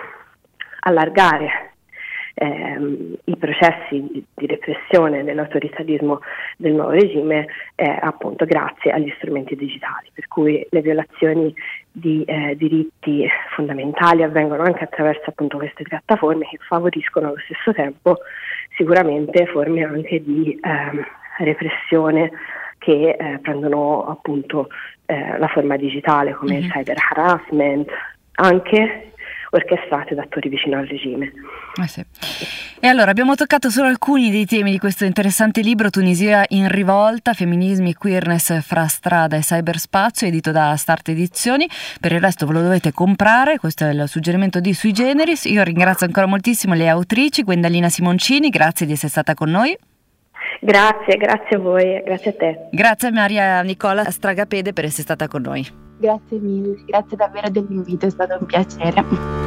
allargare ehm, i processi di, di repressione dell'autoritarismo del nuovo regime eh, appunto grazie agli strumenti digitali, per cui le violazioni di eh, diritti fondamentali avvengono anche attraverso appunto queste piattaforme che favoriscono allo stesso tempo sicuramente forme anche di ehm, repressione che eh, prendono appunto eh, la forma digitale, come mm-hmm. il cyber harassment, anche orchestrate da attori vicino al regime. Eh sì. E allora abbiamo toccato solo alcuni dei temi di questo interessante libro, Tunisia in rivolta, femminismi e queerness fra strada e cyberspazio, edito da Start Edizioni. Per il resto ve lo dovete comprare, questo è il suggerimento di Sui Generis. Io ringrazio ancora moltissimo le autrici, Gwendalina Simoncini, grazie di essere stata con noi. Grazie, grazie a voi, grazie a te. Grazie a Maria Nicola Stragapede per essere stata con noi. Grazie mille, grazie davvero dell'invito, è stato un piacere.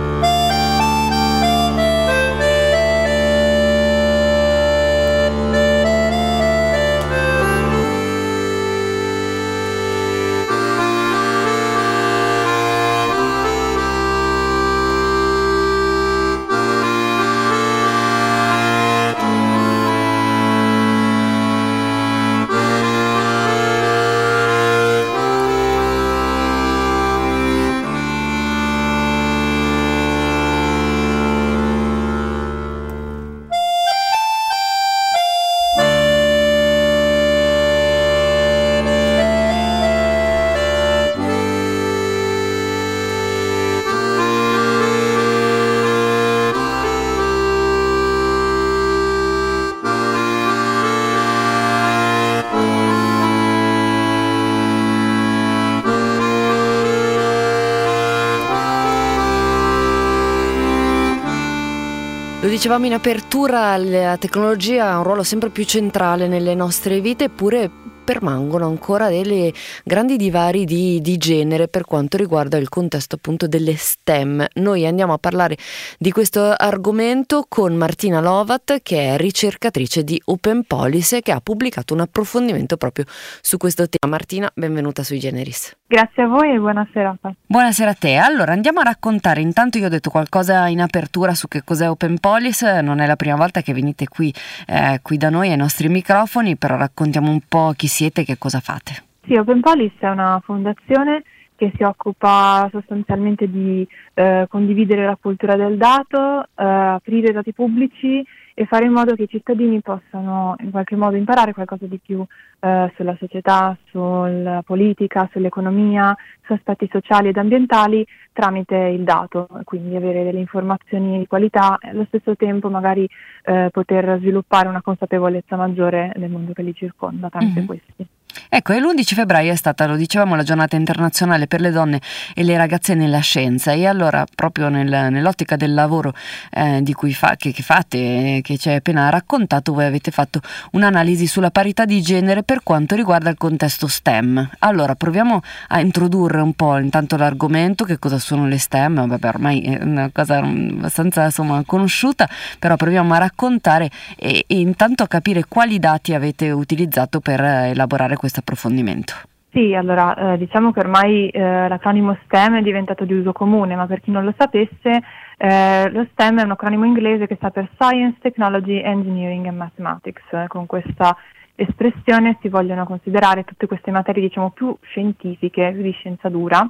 dicevamo in apertura, la tecnologia ha un ruolo sempre più centrale nelle nostre vite, eppure permangono ancora delle grandi divari di, di genere per quanto riguarda il contesto appunto delle STEM. Noi andiamo a parlare di questo argomento con Martina Lovat, che è ricercatrice di Open Policy e che ha pubblicato un approfondimento proprio su questo tema. Martina, benvenuta sui Generis. Grazie a voi e buona serata. Buonasera a te. Allora andiamo a raccontare, intanto io ho detto qualcosa in apertura su che cos'è Open Policy, non è la prima volta che venite qui, eh, qui da noi ai nostri microfoni, però raccontiamo un po' chi siete e che cosa fate. Sì, Open Policy è una fondazione che si occupa sostanzialmente di eh, condividere la cultura del dato, eh, aprire dati pubblici e fare in modo che i cittadini possano in qualche modo imparare qualcosa di più eh, sulla società, sulla politica, sull'economia, su aspetti sociali ed ambientali tramite il dato, quindi avere delle informazioni di qualità e allo stesso tempo magari eh, poter sviluppare una consapevolezza maggiore del mondo che li circonda tramite mm-hmm. questi. Ecco, e l'undici febbraio è stata, lo dicevamo, la giornata internazionale per le donne e le ragazze nella scienza, e allora proprio nel, nell'ottica del lavoro eh, di cui fa, che, che fate, che ci hai appena raccontato, voi avete fatto un'analisi sulla parità di genere per quanto riguarda il contesto STEM. Allora proviamo a introdurre un po' intanto l'argomento, che cosa sono le STEM. Vabbè, ormai è una cosa abbastanza insomma conosciuta, però proviamo a raccontare e, e intanto a capire quali dati avete utilizzato per elaborare questo approfondimento. Sì, allora eh, diciamo che ormai eh, l'acronimo STEM è diventato di uso comune, ma per chi non lo sapesse, eh, lo STEM è un acronimo inglese che sta per Science, Technology, Engineering and Mathematics. Con questa espressione si vogliono considerare tutte queste materie, diciamo, più scientifiche, più di scienza dura.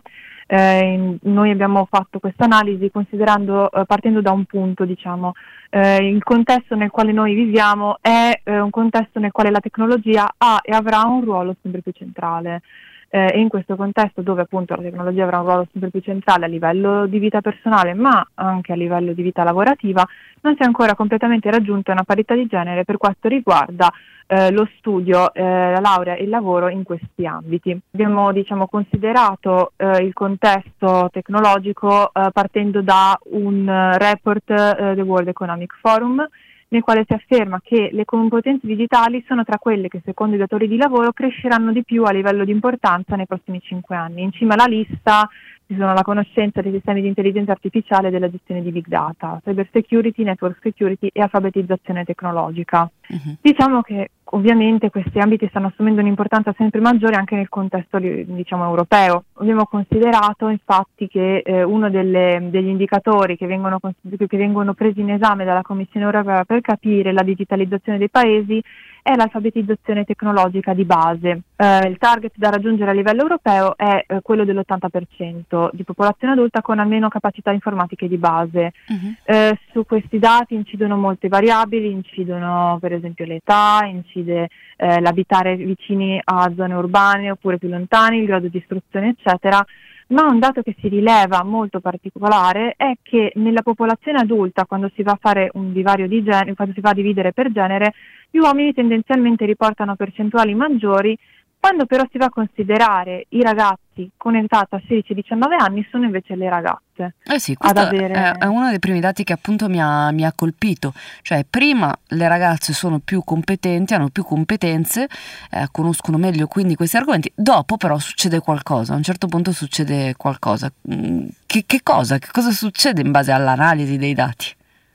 Eh, noi abbiamo fatto questa analisi considerando, eh, partendo da un punto, diciamo, eh, il contesto nel quale noi viviamo è eh, un contesto nel quale la tecnologia ha e avrà un ruolo sempre più centrale. Eh, e in questo contesto, dove appunto la tecnologia avrà un ruolo sempre più centrale a livello di vita personale, ma anche a livello di vita lavorativa, non si è ancora completamente raggiunta una parità di genere per quanto riguarda eh, lo studio, eh, la laurea e il lavoro in questi ambiti. Abbiamo, diciamo, considerato eh, il contesto tecnologico eh, partendo da un uh, report uh, del World Economic Forum, nel quale si afferma che le competenze digitali sono tra quelle che secondo i datori di lavoro cresceranno di più a livello di importanza nei prossimi cinque anni. In cima alla lista ci sono la conoscenza dei sistemi di intelligenza artificiale e della gestione di big data, cyber security, network security e alfabetizzazione tecnologica. Uh-huh. Diciamo che ovviamente questi ambiti stanno assumendo un'importanza sempre maggiore anche nel contesto, diciamo, europeo. Abbiamo considerato infatti che eh, uno delle, degli indicatori che vengono, che vengono presi in esame dalla Commissione europea per capire la digitalizzazione dei paesi è l'alfabetizzazione tecnologica di base. Eh, il target da raggiungere a livello europeo è eh, quello dell'ottanta per cento di popolazione adulta con almeno capacità informatiche di base. Uh-huh. Eh, su questi dati incidono molte variabili, incidono per esempio l'età, incide eh, l'abitare vicini a zone urbane oppure più lontane, il grado di istruzione, eccetera. Ma un dato che si rileva molto particolare è che nella popolazione adulta, quando si va a fare un divario di genere, quando si va a dividere per genere, gli uomini tendenzialmente riportano percentuali maggiori, quando però si va a considerare i ragazzi con età tra sedici e diciannove anni sono invece le ragazze. Eh sì, questo ad avere... è, è uno dei primi dati che appunto mi ha, mi ha colpito, cioè prima le ragazze sono più competenti, hanno più competenze, eh, conoscono meglio quindi questi argomenti, dopo però succede qualcosa, a un certo punto succede qualcosa. Che, che cosa? Che cosa succede in base all'analisi dei dati?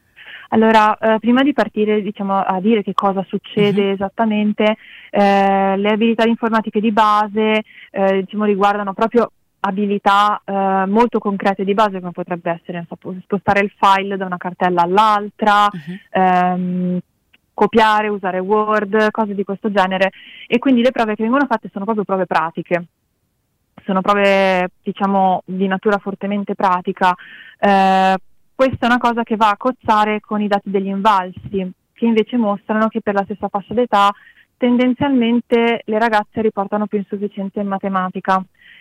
Allora, eh, prima di partire, diciamo, a dire che cosa succede uh-huh. esattamente, eh, le abilità informatiche di base eh, diciamo, riguardano proprio abilità eh, molto concrete di base, come potrebbe essere so, spostare il file da una cartella all'altra, uh-huh. ehm, copiare, usare Word, cose di questo genere, e quindi le prove che vengono fatte sono proprio prove pratiche. Sono prove, diciamo, di natura fortemente pratica. Eh, Questa è una cosa che va a cozzare con i dati degli invalsi, che invece mostrano che per la stessa fascia d'età tendenzialmente le ragazze riportano più insufficienza in matematica.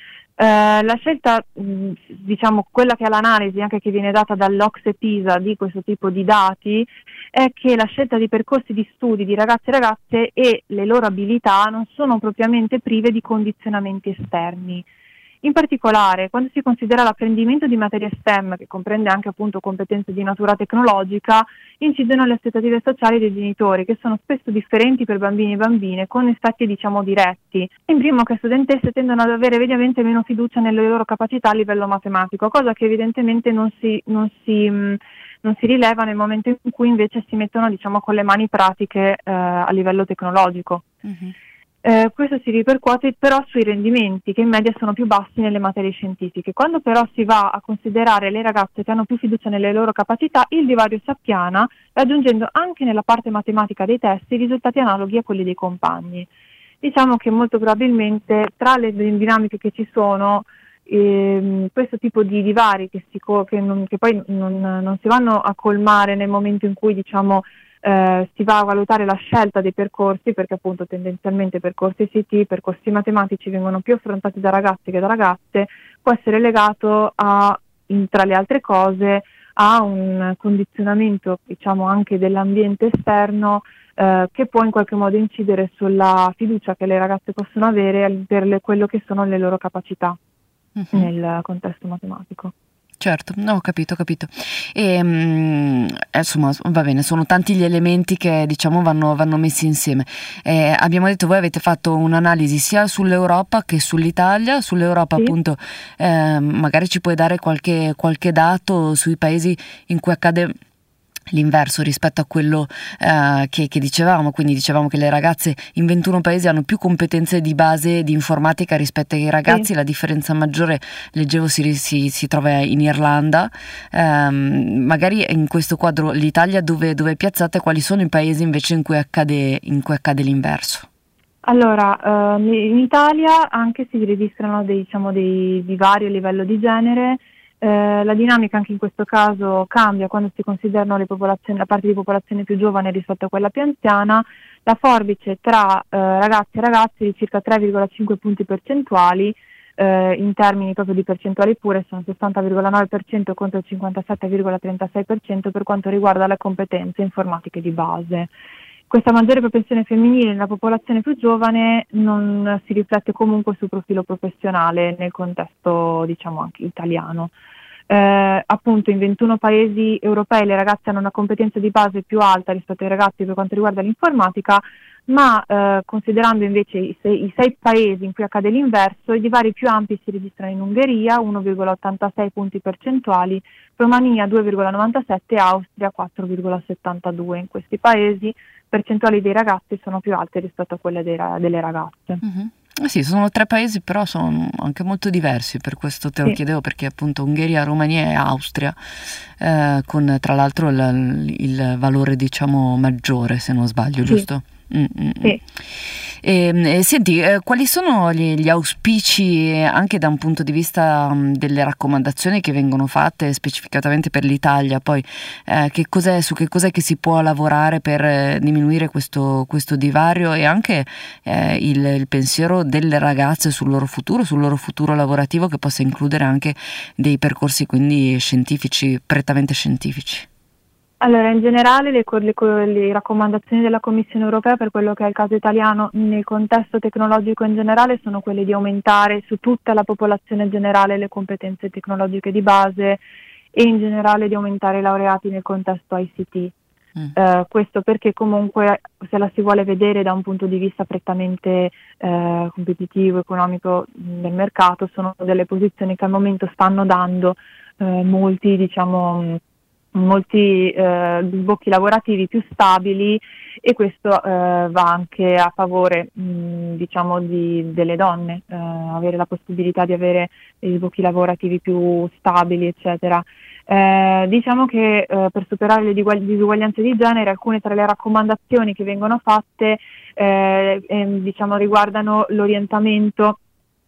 Eh, la scelta, mh, diciamo, quella che è l'analisi anche che viene data dall'Ocse Pisa di questo tipo di dati, è che la scelta di percorsi di studi di ragazzi e ragazze e le loro abilità non sono propriamente prive di condizionamenti esterni. In particolare, quando si considera l'apprendimento di materie STEM, che comprende anche appunto competenze di natura tecnologica, incidono le aspettative sociali dei genitori, che sono spesso differenti per bambini e bambine, con effetti diciamo diretti. In primo che studentesse tendono ad avere mediamente meno fiducia nelle loro capacità a livello matematico, cosa che evidentemente non si, non si, mh, non si rileva nel momento in cui invece si mettono diciamo con le mani pratiche eh, a livello tecnologico. Mm-hmm. Eh, questo si ripercuote però sui rendimenti, che in media sono più bassi nelle materie scientifiche. Quando però si va a considerare le ragazze che hanno più fiducia nelle loro capacità, il divario si appiana, raggiungendo anche nella parte matematica dei test risultati analoghi a quelli dei compagni. Diciamo che molto probabilmente tra le dinamiche che ci sono, ehm, questo tipo di divari che, si co- che, non, che poi non, non si vanno a colmare nel momento in cui diciamo Eh, si va a valutare la scelta dei percorsi, perché appunto tendenzialmente percorsi I C T, percorsi matematici vengono più affrontati da ragazzi che da ragazze, può essere legato a, in, tra le altre cose, a un condizionamento diciamo anche dell'ambiente esterno eh, che può in qualche modo incidere sulla fiducia che le ragazze possono avere per le, quello che sono le loro capacità uh-huh. nel contesto matematico. Certo, no, ho capito, ho capito. E, mh, insomma, va bene, sono tanti gli elementi che diciamo vanno, vanno messi insieme. Eh, abbiamo detto, voi avete fatto un'analisi sia sull'Europa che sull'Italia. Sull'Europa, sì. appunto, eh, magari ci puoi dare qualche, qualche dato sui paesi in cui accade l'inverso rispetto a quello eh, che, che dicevamo, quindi dicevamo che le ragazze in ventuno paesi hanno più competenze di base di informatica rispetto ai ragazzi, sì. La differenza maggiore, leggevo, si, si, si trova in Irlanda. Um, magari in questo quadro l'Italia dove, dove è piazzata e quali sono i paesi invece in cui accade, in cui accade l'inverso? Allora, uh, in Italia anche si registrano dei, diciamo, dei divari a livello di genere. Eh, la dinamica anche in questo caso cambia quando si considerano le popolazioni, la parte di popolazione più giovane rispetto a quella più anziana. La forbice tra eh, ragazzi e ragazze di circa tre virgola cinque punti percentuali, eh, in termini proprio di percentuali pure, sono sessanta virgola nove per cento contro il cinquantasette virgola trentasei per cento per quanto riguarda le competenze informatiche di base. Questa maggiore propensione femminile nella popolazione più giovane non si riflette comunque sul profilo professionale nel contesto diciamo anche italiano. Eh, appunto in ventuno paesi europei le ragazze hanno una competenza di base più alta rispetto ai ragazzi per quanto riguarda l'informatica, ma eh, considerando invece i sei, i sei paesi in cui accade l'inverso, i divari più ampi si registrano in Ungheria uno virgola ottantasei punti percentuali, Romania due virgola novantasette e Austria quattro virgola settantadue. In questi paesi percentuali dei ragazzi sono più alte rispetto a quelle dei, delle ragazze. Mm-hmm. Eh sì, sono tre paesi però sono anche molto diversi, per questo te lo sì. chiedevo, perché appunto Ungheria, Romania e Austria eh, con tra l'altro il, il valore diciamo maggiore, se non sbaglio, sì. giusto? Mm-hmm. Sì. E, e, senti, eh, quali sono gli, gli auspici anche da un punto di vista um, delle raccomandazioni che vengono fatte specificatamente per l'Italia? Poi eh, che cos'è, su che cos'è che si può lavorare per eh, diminuire questo, questo divario e anche eh, il, il pensiero delle ragazze sul loro futuro, sul loro futuro lavorativo, che possa includere anche dei percorsi quindi scientifici, prettamente scientifici? Allora, in generale le, le, le raccomandazioni della Commissione europea per quello che è il caso italiano nel contesto tecnologico in generale sono quelle di aumentare su tutta la popolazione generale le competenze tecnologiche di base e in generale di aumentare i laureati nel contesto I C T. Mm. Eh, questo perché comunque se la si vuole vedere da un punto di vista prettamente eh, competitivo, economico nel mercato, sono delle posizioni che al momento stanno dando eh, molti, diciamo, molti eh, sbocchi lavorativi più stabili, e questo eh, va anche a favore mh, diciamo di, delle donne, eh, avere la possibilità di avere degli sbocchi lavorativi più stabili, eccetera. Eh, diciamo che eh, per superare le disuguaglianze di genere, alcune tra le raccomandazioni che vengono fatte eh, eh, diciamo riguardano l'orientamento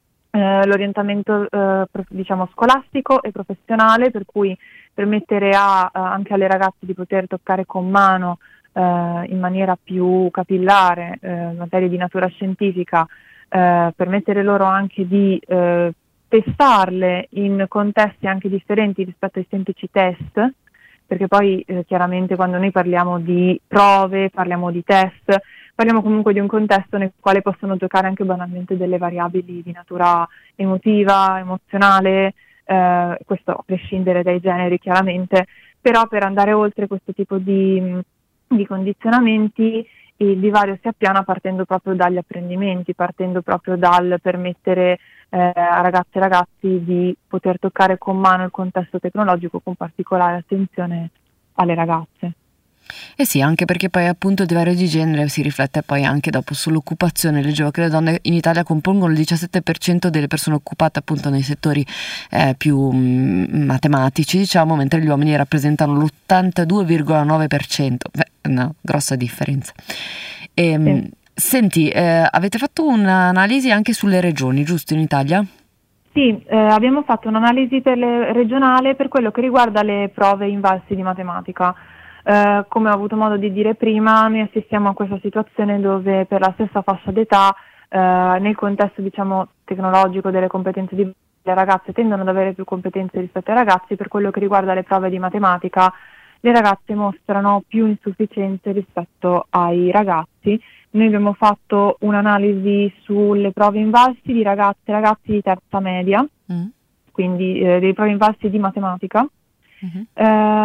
eh, l'orientamento eh, diciamo scolastico e professionale, per cui permettere a, anche alle ragazze di poter toccare con mano eh, in maniera più capillare eh, materie di natura scientifica, eh, permettere loro anche di eh, testarle in contesti anche differenti rispetto ai semplici test, perché poi eh, chiaramente quando noi parliamo di prove, parliamo di test, parliamo comunque di un contesto nel quale possono giocare anche banalmente delle variabili di natura emotiva, emozionale, eh, questo a prescindere dai generi chiaramente, però per andare oltre questo tipo di, di condizionamenti il divario si appiana partendo proprio dagli apprendimenti, partendo proprio dal permettere eh, a ragazze e ragazzi di poter toccare con mano il contesto tecnologico con particolare attenzione alle ragazze. Eh sì, anche perché poi appunto il divario di genere si riflette poi anche dopo sull'occupazione. Leggevo che le donne in Italia compongono il diciassette per cento delle persone occupate appunto nei settori eh, più mh, matematici, diciamo, mentre gli uomini rappresentano l'ottantadue virgola nove per cento. Beh, una grossa differenza. E, sì. Senti, eh, avete fatto un'analisi anche sulle regioni, giusto, in Italia? Sì, eh, abbiamo fatto un'analisi per le, regionale per quello che riguarda le prove invalsi di matematica. Uh, come ho avuto modo di dire prima, noi assistiamo a questa situazione dove per la stessa fascia d'età, uh, nel contesto diciamo tecnologico delle competenze di le ragazze tendono ad avere più competenze rispetto ai ragazzi. Per quello che riguarda le prove di matematica, le ragazze mostrano più insufficienze rispetto ai ragazzi. Noi abbiamo fatto un'analisi sulle prove invalsi di ragazze e ragazzi di terza media, mm. quindi eh, delle prove invalsi di matematica. Uh-huh. Eh,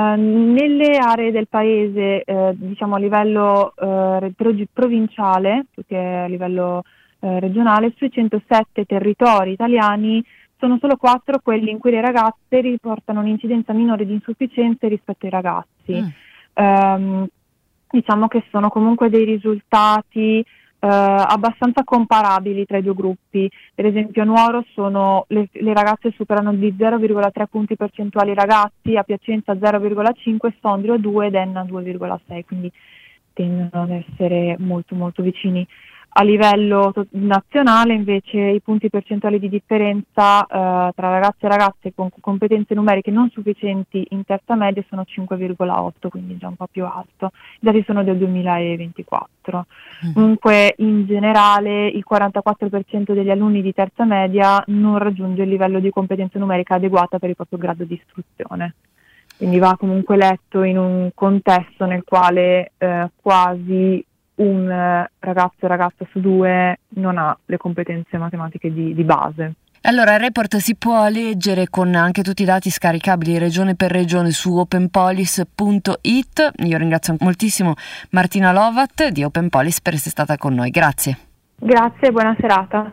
nelle aree del paese, eh, diciamo a livello eh, provinciale, più che a livello eh, regionale, sui centosette territori italiani sono solo quattro quelli in cui le ragazze riportano un'incidenza minore di insufficienze rispetto ai ragazzi. Uh-huh. Eh, diciamo che sono comunque dei risultati Uh, abbastanza comparabili tra i due gruppi. Per esempio a Nuoro sono le, le ragazze superano di zero virgola tre punti percentuali i ragazzi, a Piacenza zero virgola cinque, Sondrio due ed Enna due virgola sei, quindi tendono ad essere molto molto vicini. A livello to- nazionale invece i punti percentuali di differenza uh, tra ragazze e ragazze con competenze numeriche non sufficienti in terza media sono cinque virgola otto, quindi già un po' più alto. I dati sono del duemilaventiquattro. Mm. Comunque in generale il quarantaquattro per cento degli alunni di terza media non raggiunge il livello di competenza numerica adeguata per il proprio grado di istruzione. Quindi va comunque letto in un contesto nel quale eh, quasi un ragazzo o ragazza su due non ha le competenze matematiche di, di base. Allora il report si può leggere con anche tutti i dati scaricabili regione per regione su openpolis punto it. Io ringrazio moltissimo Martina Lovat di Openpolis per essere stata con noi. Grazie. Grazie, buona serata.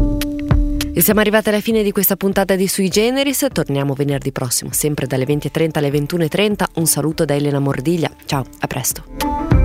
E siamo arrivati alla fine di questa puntata di Sui Generis. Torniamo venerdì prossimo, sempre dalle venti e trenta alle ventuno e trenta. Un saluto da Elena Mordiglia. Ciao, a presto.